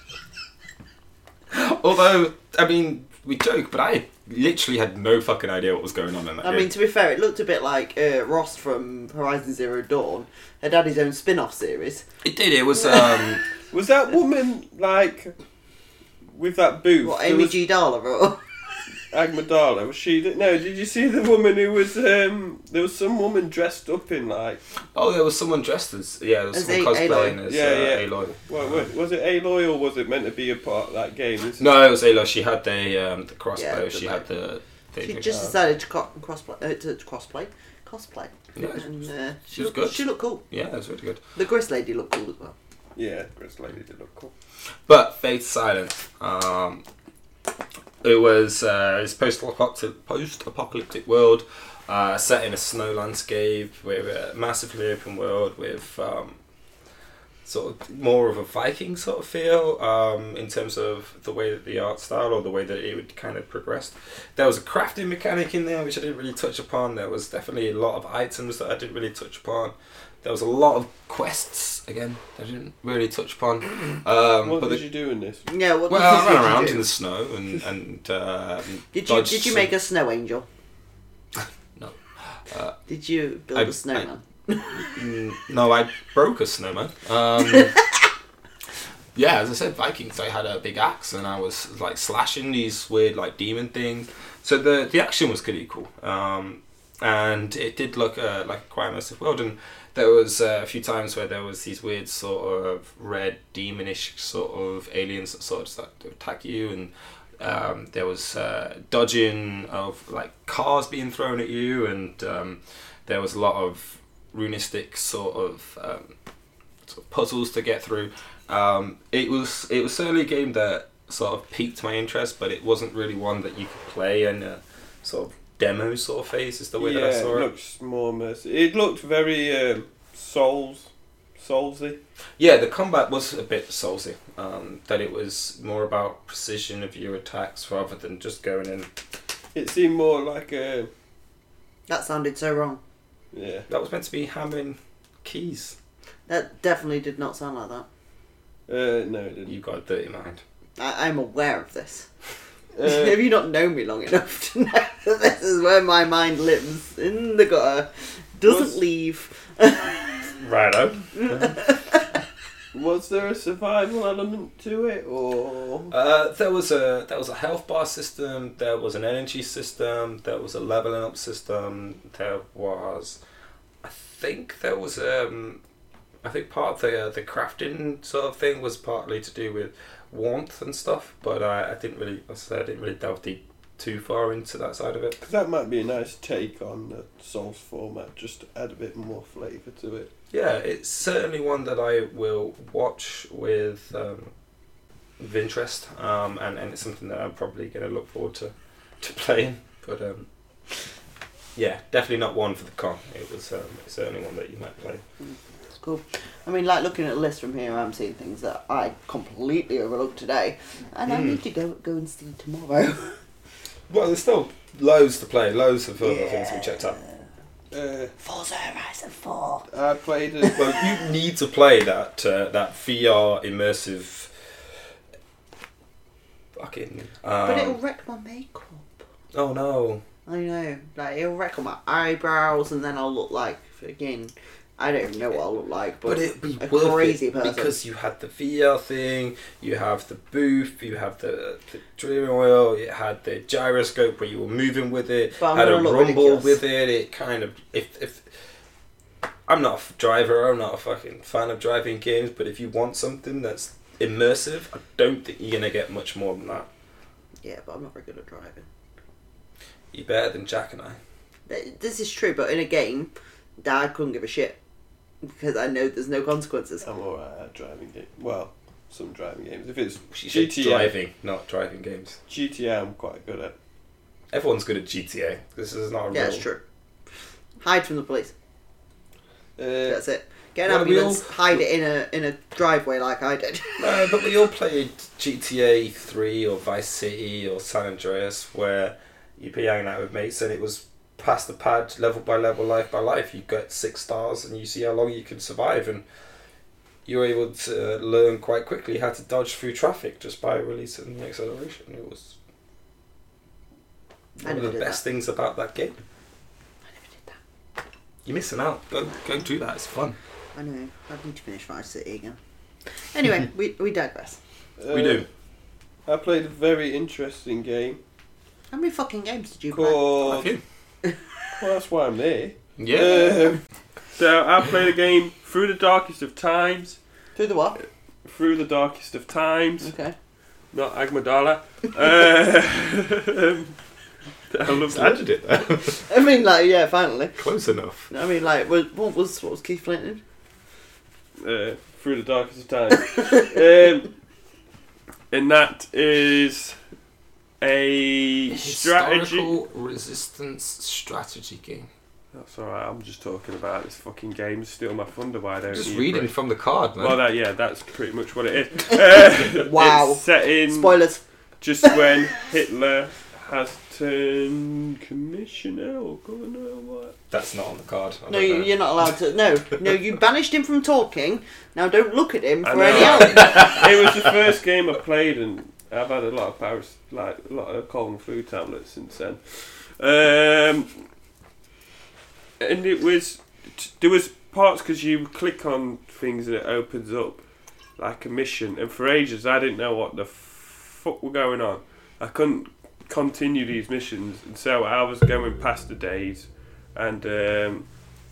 Although, I mean, we joke, but I literally had no fucking idea what was going on in that game. I mean, to be fair, it looked a bit like Ross from Horizon Zero Dawn had his own spin-off series. It did. It was. Was that woman like with that booth? What, Amy G. Darla or Amygdala? Was she? No. Did you see the woman who was? There was some woman dressed up in like. Oh, there was someone dressed as. Yeah, there was someone cosplaying as Aloy. Well, was it Aloy or was it meant to be a part of that game? No, it was Aloy. She had the crossbow. She had the. She just decided to cosplay. Yeah, and she was good. She looked cool. Yeah, it was really good. The Gris Lady looked cool as well. Yeah, Gris Lady did look cool. But Fade Silent. It was it's post-apocalyptic world set in a snow landscape with a massively open world with sort of more of a Viking sort of feel in terms of the way that the art style or the way that it would kind of progress. There was a crafting mechanic in there which I didn't really touch upon. There was definitely a lot of items that I didn't really touch upon. There was a lot of quests, again, that I didn't really touch upon. What did you do in this? Yeah, I ran around in the snow and Did you make a snow angel? No. Did you build a snowman? No, I broke a snowman. Yeah, as I said, Vikings. I had a big axe and I was like slashing these weird like demon things. So the action was pretty cool. And it did look like quite a massive world. And there was a few times where there was these weird sort of red demonish sort of aliens that sort of start to attack you, and there was dodging of like cars being thrown at you, and there was a lot of runistic sort of puzzles to get through. It was certainly a game that sort of piqued my interest, but it wasn't really one that you could play in a sort of demo sort of phase. Is the way that I saw it looks more immersive. It looked very Soulsy. Yeah, the combat was a bit soulsy. That it was more about precision of your attacks rather than just going in. It seemed more like a... That sounded so wrong. Yeah. That was meant to be hammering keys. That definitely did not sound like that. No, it didn't. You've got a dirty mind. I'm aware of this. Have you not known me long enough to know that this is where my mind lives? In the gutter. Doesn't leave. Righto. Was there a survival element to it, or...? There was a health bar system, there was an energy system, there was a leveling up system, there was... I think part of the crafting sort of thing was partly to do with warmth and stuff, but I didn't really delve too far into that side of it. Because that might be a nice take on the Souls format, just to add a bit more flavour to it. Yeah, it's certainly one that I will watch with interest, and it's something that I'm probably going to look forward to playing. But yeah, definitely not one for the con. It was certainly one that you might play. It's cool. I mean, like looking at a list from here, I'm seeing things that I completely overlooked today, and I need to go and see tomorrow. Well, there's still loads to play, loads of other things to be checked out. Forza Horizon 4. I played it. Well, you need to play that VR immersive fucking... But it'll wreck my makeup. Oh no. I know. Like, it'll wreck all my eyebrows, and then I'll look like, again, I don't even know what I'll look like, but it'd be a worth crazy it person. because you had the VR thing, you have the booth, you have the steering wheel, you had the gyroscope where you were moving with it, But I'm had a gonna look rumble ridiculous. with it. It kind of if I'm not a driver, I'm not a fucking fan of driving games, but if you want something that's immersive, I don't think you're gonna get much more than that. Yeah, but I'm not very good at driving. You're better than Jack and I. This is true, but in a game, Dad couldn't give a shit. Because I know there's no consequences. I'm alright at driving games. Well, some driving games. If it's She said GTA, driving, not driving games. GTA I'm quite good at. Everyone's good at GTA. This is not a Yeah, rule. it's true. Hide from the police. That's it. Get an well, we ambulance, hide it in a driveway like I did. No, but we all played GTA 3 or Vice City or San Andreas where you'd be hanging out with mates and it was past the pad, level by level, life by life. You get 6 stars and you see how long you can survive, and you're able to learn quite quickly how to dodge through traffic just by releasing the acceleration. It was one of the best things about that game. I never did that. You're missing out. Go do that. It's fun. I know. I need to finish Vice City again. Anyway, we digress. We do. I played a very interesting game How many fucking games did you play? called... Have you? Well, that's why I'm there. Yeah. So I played a game Through the Darkest of Times. Through the what? Through the Darkest of Times. Okay. Not Agmadala. I love that. Added it there. I mean, like, yeah, finally. Close enough. I mean, like, what was Keith Flint in? Through the Darkest of Times. And that is a strategy. Historical resistance strategy game. That's alright, I'm just talking about this fucking game. Steal my thunder, why don't Just you? reading from the card, man. Well, that's pretty much what it is. Wow. It's set in Spoilers. just when Hitler has turned commissioner or governor or what? That's not on the card. I No, don't know. you're not allowed to. No, you banished him from talking. Now don't look at him I for know. any help. It was the first game I played, and I've had a lot of a lot of cold and flu tablets since then. And there was parts because you click on things and it opens up like a mission, and for ages I didn't know what the fuck were going on. I couldn't continue these missions, and so I was going past the days, and the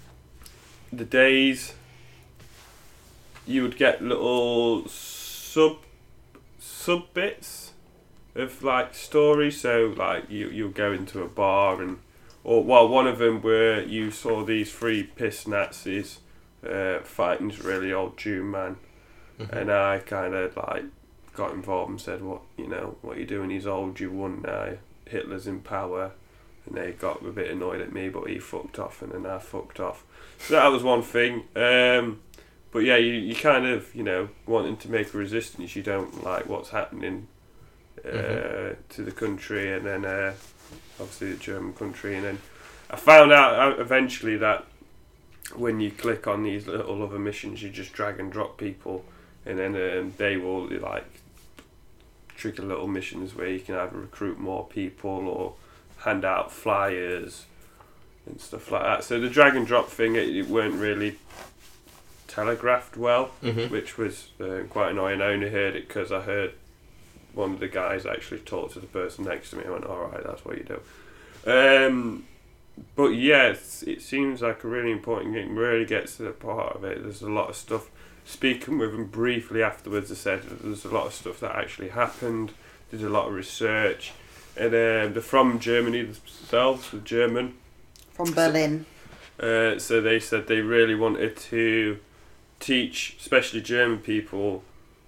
days you would get little sub bits of like story. So like you'll go into a bar one of them where you saw these 3 piss Nazis fighting this really old Jew man, and I kind of like got involved and said, what are you doing? He's old. You won now. Hitler's in power. And they got a bit annoyed at me, but he fucked off, and then I fucked off. So that was one thing. But yeah, you kind of, wanting to make a resistance. You don't like what's happening to the country, and then obviously the German country. And then I found out eventually that when you click on these little other missions, you just drag and drop people, and then they will trigger little missions where you can either recruit more people or hand out flyers and stuff like that. So the drag and drop thing, it weren't really telegraphed well, which was quite annoying. I only heard it because I heard one of the guys actually talk to the person next to me. I went, alright, that's what you do. But yeah, it seems like a really important game. Really gets to the part of it. There's a lot of stuff. Speaking with them briefly afterwards, they said there's a lot of stuff that actually happened. Did a lot of research. And they're from Germany themselves, the German. From Berlin. So they said they really wanted to teach, especially German people,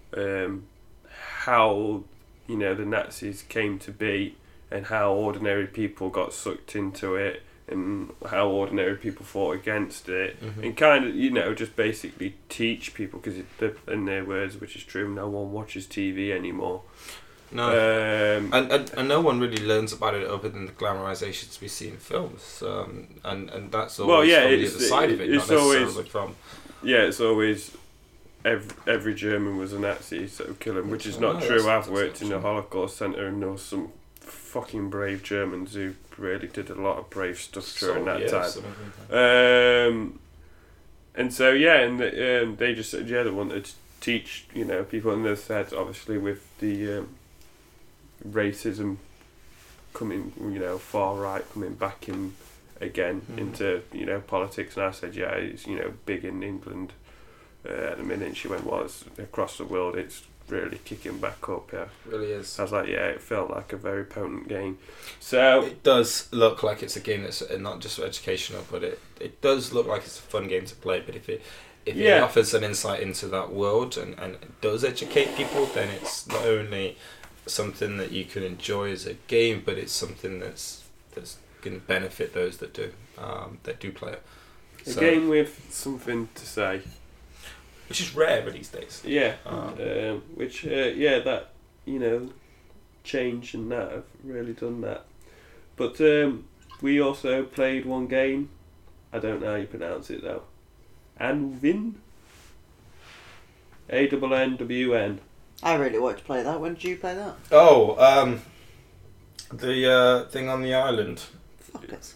how the Nazis came to be and how ordinary people got sucked into it and how ordinary people fought against it, and kind of just basically teach people, because in their words, which is true, no one watches TV anymore. No, and no one really learns about it other than the glamorizations we see in films, and that's always from the other side of it, not necessarily from. Yeah, it's always every German was a Nazi, so kill him, which is not true. I've worked in the Holocaust Centre and know some fucking brave Germans who really did a lot of brave stuff during that time. And so and they just said they wanted to teach people, and they said obviously with the racism coming, far right coming back in again into politics, and I said it's big in England at the minute. And she went, well, it's across the world, it's really kicking back up. Yeah, it really is. I was like, it felt like a very potent game. So it does look like it's a game that's not just educational, but it does look like it's a fun game to play. But if it offers an insight into that world and it does educate people, then it's not only something that you can enjoy as a game, but it's something that's going to benefit those that do play it. A game with something to say, which is rare these days. Yeah, that change and that have really done that. But we also played one game. I don't know how you pronounce it though. Anwin. ANNWN. I really wanted to play that. When did you play that? Oh, the thing on the island. Fuckers.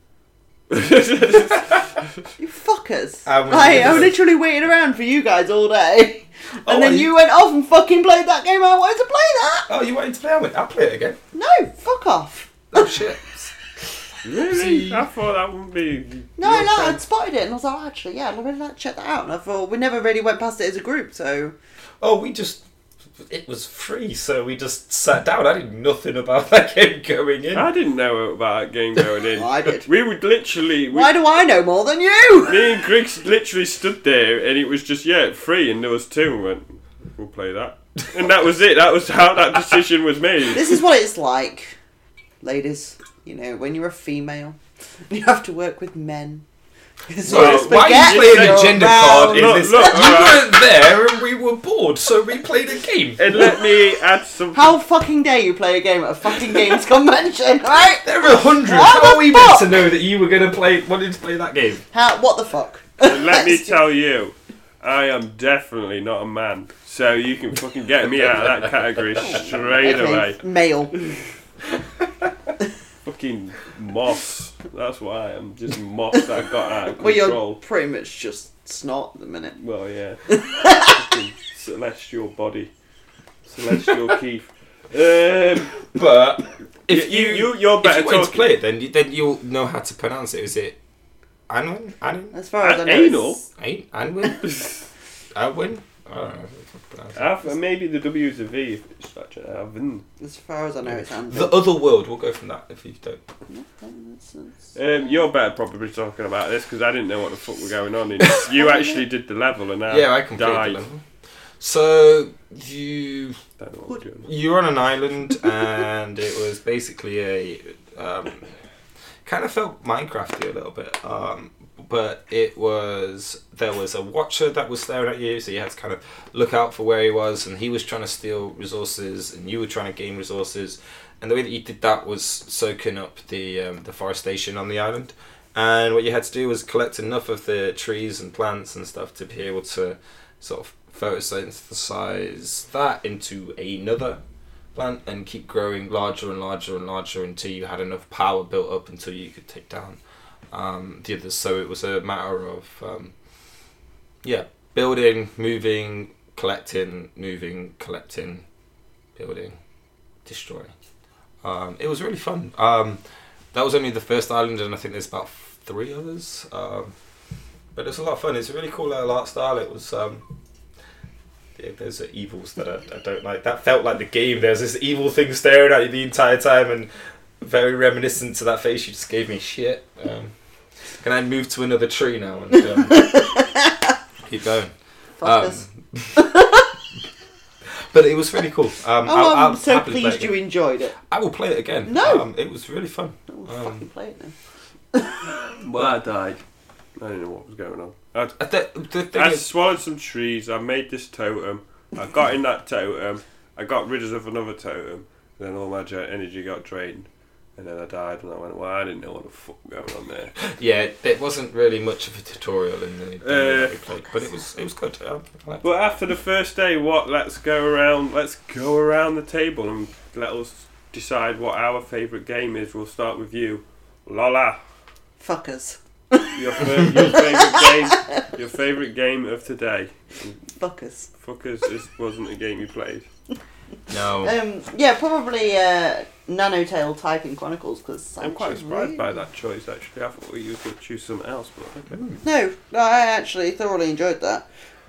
You fuckers. I'm literally waiting around for you guys all day. And then you went off and fucking played that game. I wanted to play that. Oh, you wanted to play it? I'll play it again. No, fuck off. Oh, shit. Really? I thought that wouldn't be... No, I'd spotted it and I was like, actually, I'd really like to check that out. And I thought, we never really went past it as a group, so... Oh, it was free, so we just sat down. I didn't know nothing about that game going in. I didn't know about that game going in. I did. We would literally... Why do I know more than you? Me and Griggs literally stood there and it was just, free, and there was two, and we went, we'll play that. And that was it. That was how that decision was made. This is what it's like, ladies. When you're a female, you have to work with men. Well, why are you playing a gender card in this? You weren't there and we were bored, so we played a game. And let me add some... How fucking dare you play a game at a fucking games convention, right? There were hundreds. How are we meant to know that you were wanted to play that game? What the fuck? And let me tell you, I am definitely not a man, so you can fucking get me out of that category straight away. Male. Fucking moss. That's why I'm just moss that got out of control. Well, you're pretty much just snot at the minute. Well, yeah. Fucking celestial body. Celestial Keith. But if you're better if you want to play it, then you'll know how to pronounce it. Is it Anwin? As far as I know, Anal? Anwin? Anwin? I don't know if I pronounce it. Maybe the W is a V if it's such an Avin. As far as I know, it's Anvil. The other world, we'll go from that if you don't. You're better probably talking about this because I didn't know what the fuck was going on. You actually did the level and I completed the level. So you Don't know what we're doing. you're on an island, and it was basically a kind of felt Minecrafty a little bit. But there was a watcher that was staring at you, so you had to kind of look out for where he was, and he was trying to steal resources, and you were trying to gain resources. And the way that you did that was soaking up the forestation on the island. And what you had to do was collect enough of the trees and plants and stuff to be able to sort of photosynthesize that into another plant and keep growing larger and larger and larger until you had enough power built up until you could take down the others. So it was a matter of building, moving, collecting, moving, collecting, building, destroying. It was really fun. That was only the first island, and I think there's about 3 others. But it was a lot of fun. It's a really cool art style. It was there's evils that I don't like. That felt like the game. There's this evil thing staring at you the entire time, and very reminiscent to that face you just gave me. Shit. Can I move to another tree now and keep going? But it was really cool. I'm so happily play it pleased you again. enjoyed it. I will play it again. No. It was really fun. We'll fucking play it then. Well, I died. I didn't know what was going on. The thing I is, swallowed some trees. I made this totem. I got in that totem. I got rid of another totem. Then all my energy got drained. And then I died, and I went, well, I didn't know what the fuck was going on there. yeah, there wasn't really much of a tutorial in the demo that we played, but it was good. But after the first day, let's go around the table and let us decide what our favourite game is. We'll start with you. Lola. Fuckers. Your favourite game. Your favourite game of today. Fuckers. Fuckers wasn't a game you played. No. Yeah, probably Nanotale Typing Chronicles, because I'm quite surprised by that choice, actually. I thought you were going to choose something else, but okay. No, I actually thoroughly enjoyed that.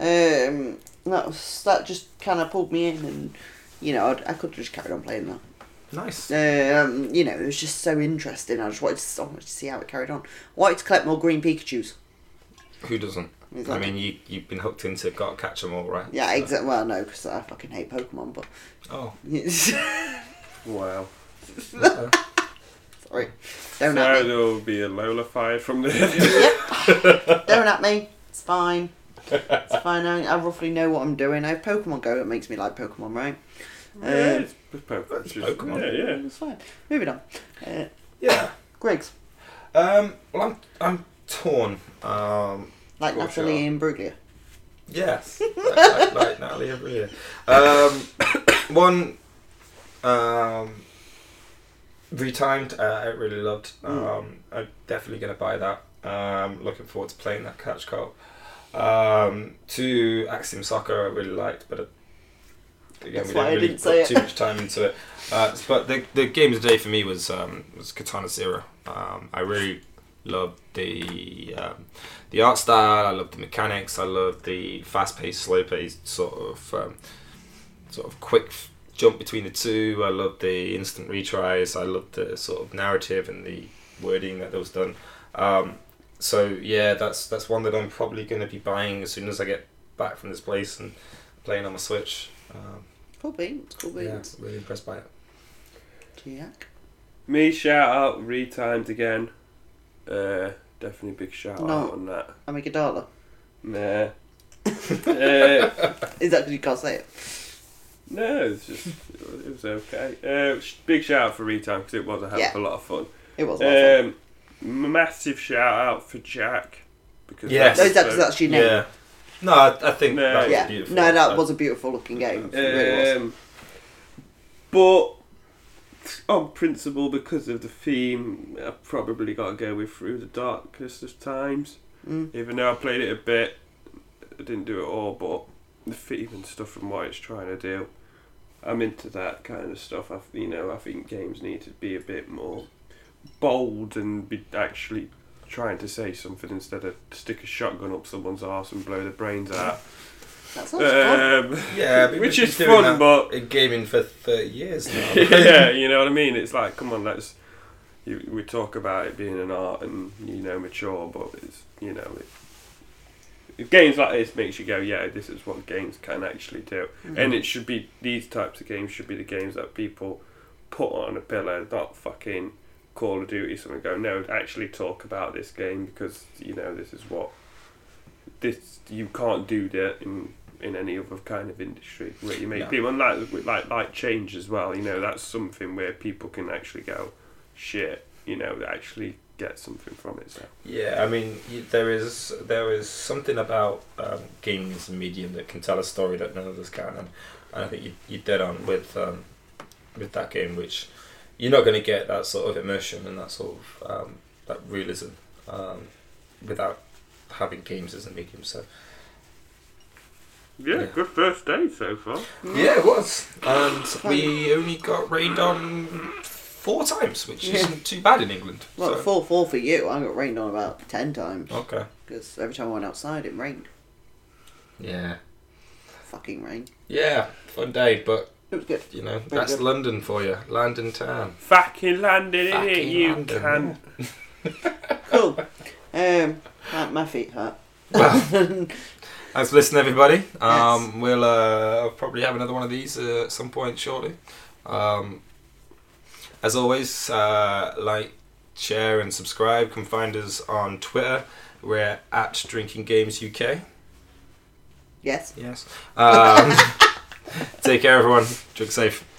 That just kind of pulled me in, and I could just carry on playing that. Nice. It was just so interesting. I just wanted to see how it carried on. I wanted to collect more green Pikachus. Who doesn't? Exactly. I mean, you've been hooked into Gotta Catch 'Em All, right? Yeah, So- exactly. Well, no, because I fucking hate Pokemon, but... Oh. Wow. Sorry. Don't at So me. there will be a Lola fired from there. Yep. Don't at me. It's fine. It's fine. I roughly know what I'm doing. I have Pokemon Go that makes me like Pokemon, right? It's Pokemon. It's Pokemon. Yeah. It's fine. Moving on. Yeah. Griggs. Well, I'm torn. Like Sure, Natalie sure. Imbruglia. Yes. like Natalie Imbruglia. One. Retimed. I really loved. I'm definitely gonna buy that. Looking forward to playing that catch card. 2 Axiom Soccer I really liked, but again That's we why I didn't really didn't say put it. too much time into it. But the game of the day for me was Katana Zero. I really loved the art style. I loved the mechanics. I loved the fast-paced, slow-paced sort of quick jump between the two. I loved the instant retries. I loved the sort of narrative and the wording that was done. So yeah, that's one that I'm probably going to be buying as soon as I get back from this place and playing on my Switch. Cool beans. Cool Yeah, beans. really impressed by it. Jack. Me, shout out, retimed again. Definitely big shout out on that. Amygdala. Nah. Is that because you can't say it? No, it was okay. Big shout out for Retime because it was a hell of a lot of fun. It was a lot of fun. Massive shout out for Jack because Yes. No, is that because that's your name? Yeah. No, I think No. that was Yeah. beautiful. No, that was a beautiful looking game. It really was. But on principle, because of the theme, I've probably got to go with Through the Darkest of Times. Even though I played it a bit, I didn't do it all, but the theme and stuff and what it's trying to do, I'm into that kind of stuff. I think games need to be a bit more bold and be actually trying to say something instead of stick a shotgun up someone's arse and blow their brains out. That sounds fun. Yeah, but which we've is been doing fun, that but in gaming for 30 years now. yeah, you know what I mean. It's like, come on, we talk about it being an art and mature, but it's games like this makes you go, yeah, this is what games can actually do. And it should be, these types of games should be the games that people put on a pillar, not fucking Call of Duty something, go, no, actually talk about this game because, you know, this is what, this, you can't do that in any other kind of industry where you make people, and like change as well, you know, that's something where people can actually go, shit, you know, they actually get something from it. So yeah, I mean, there is something about gaming as a medium that can tell a story that none others can, and I think you dead on with that game, which you're not going to get that sort of immersion and that sort of that realism without having games as a medium. So yeah, good first day so far. Yeah, it was, and we only got rained on 4 times, which isn't too bad in England. Well, so. 4 for you. I got rained on about 10 times. Okay. Because every time I went outside, it rained. Yeah. Fucking rain. Yeah, fun day, but it was good. You know, that's good. London for you. London town. Fucking London, innit? You can. Cool. My feet hurt. Well, thanks for listening, everybody. We'll probably have another one of these at some point shortly. As always, like, share and subscribe. You can find us on Twitter. We're at Drinking Games UK. Yes. Take care, everyone. Drink safe.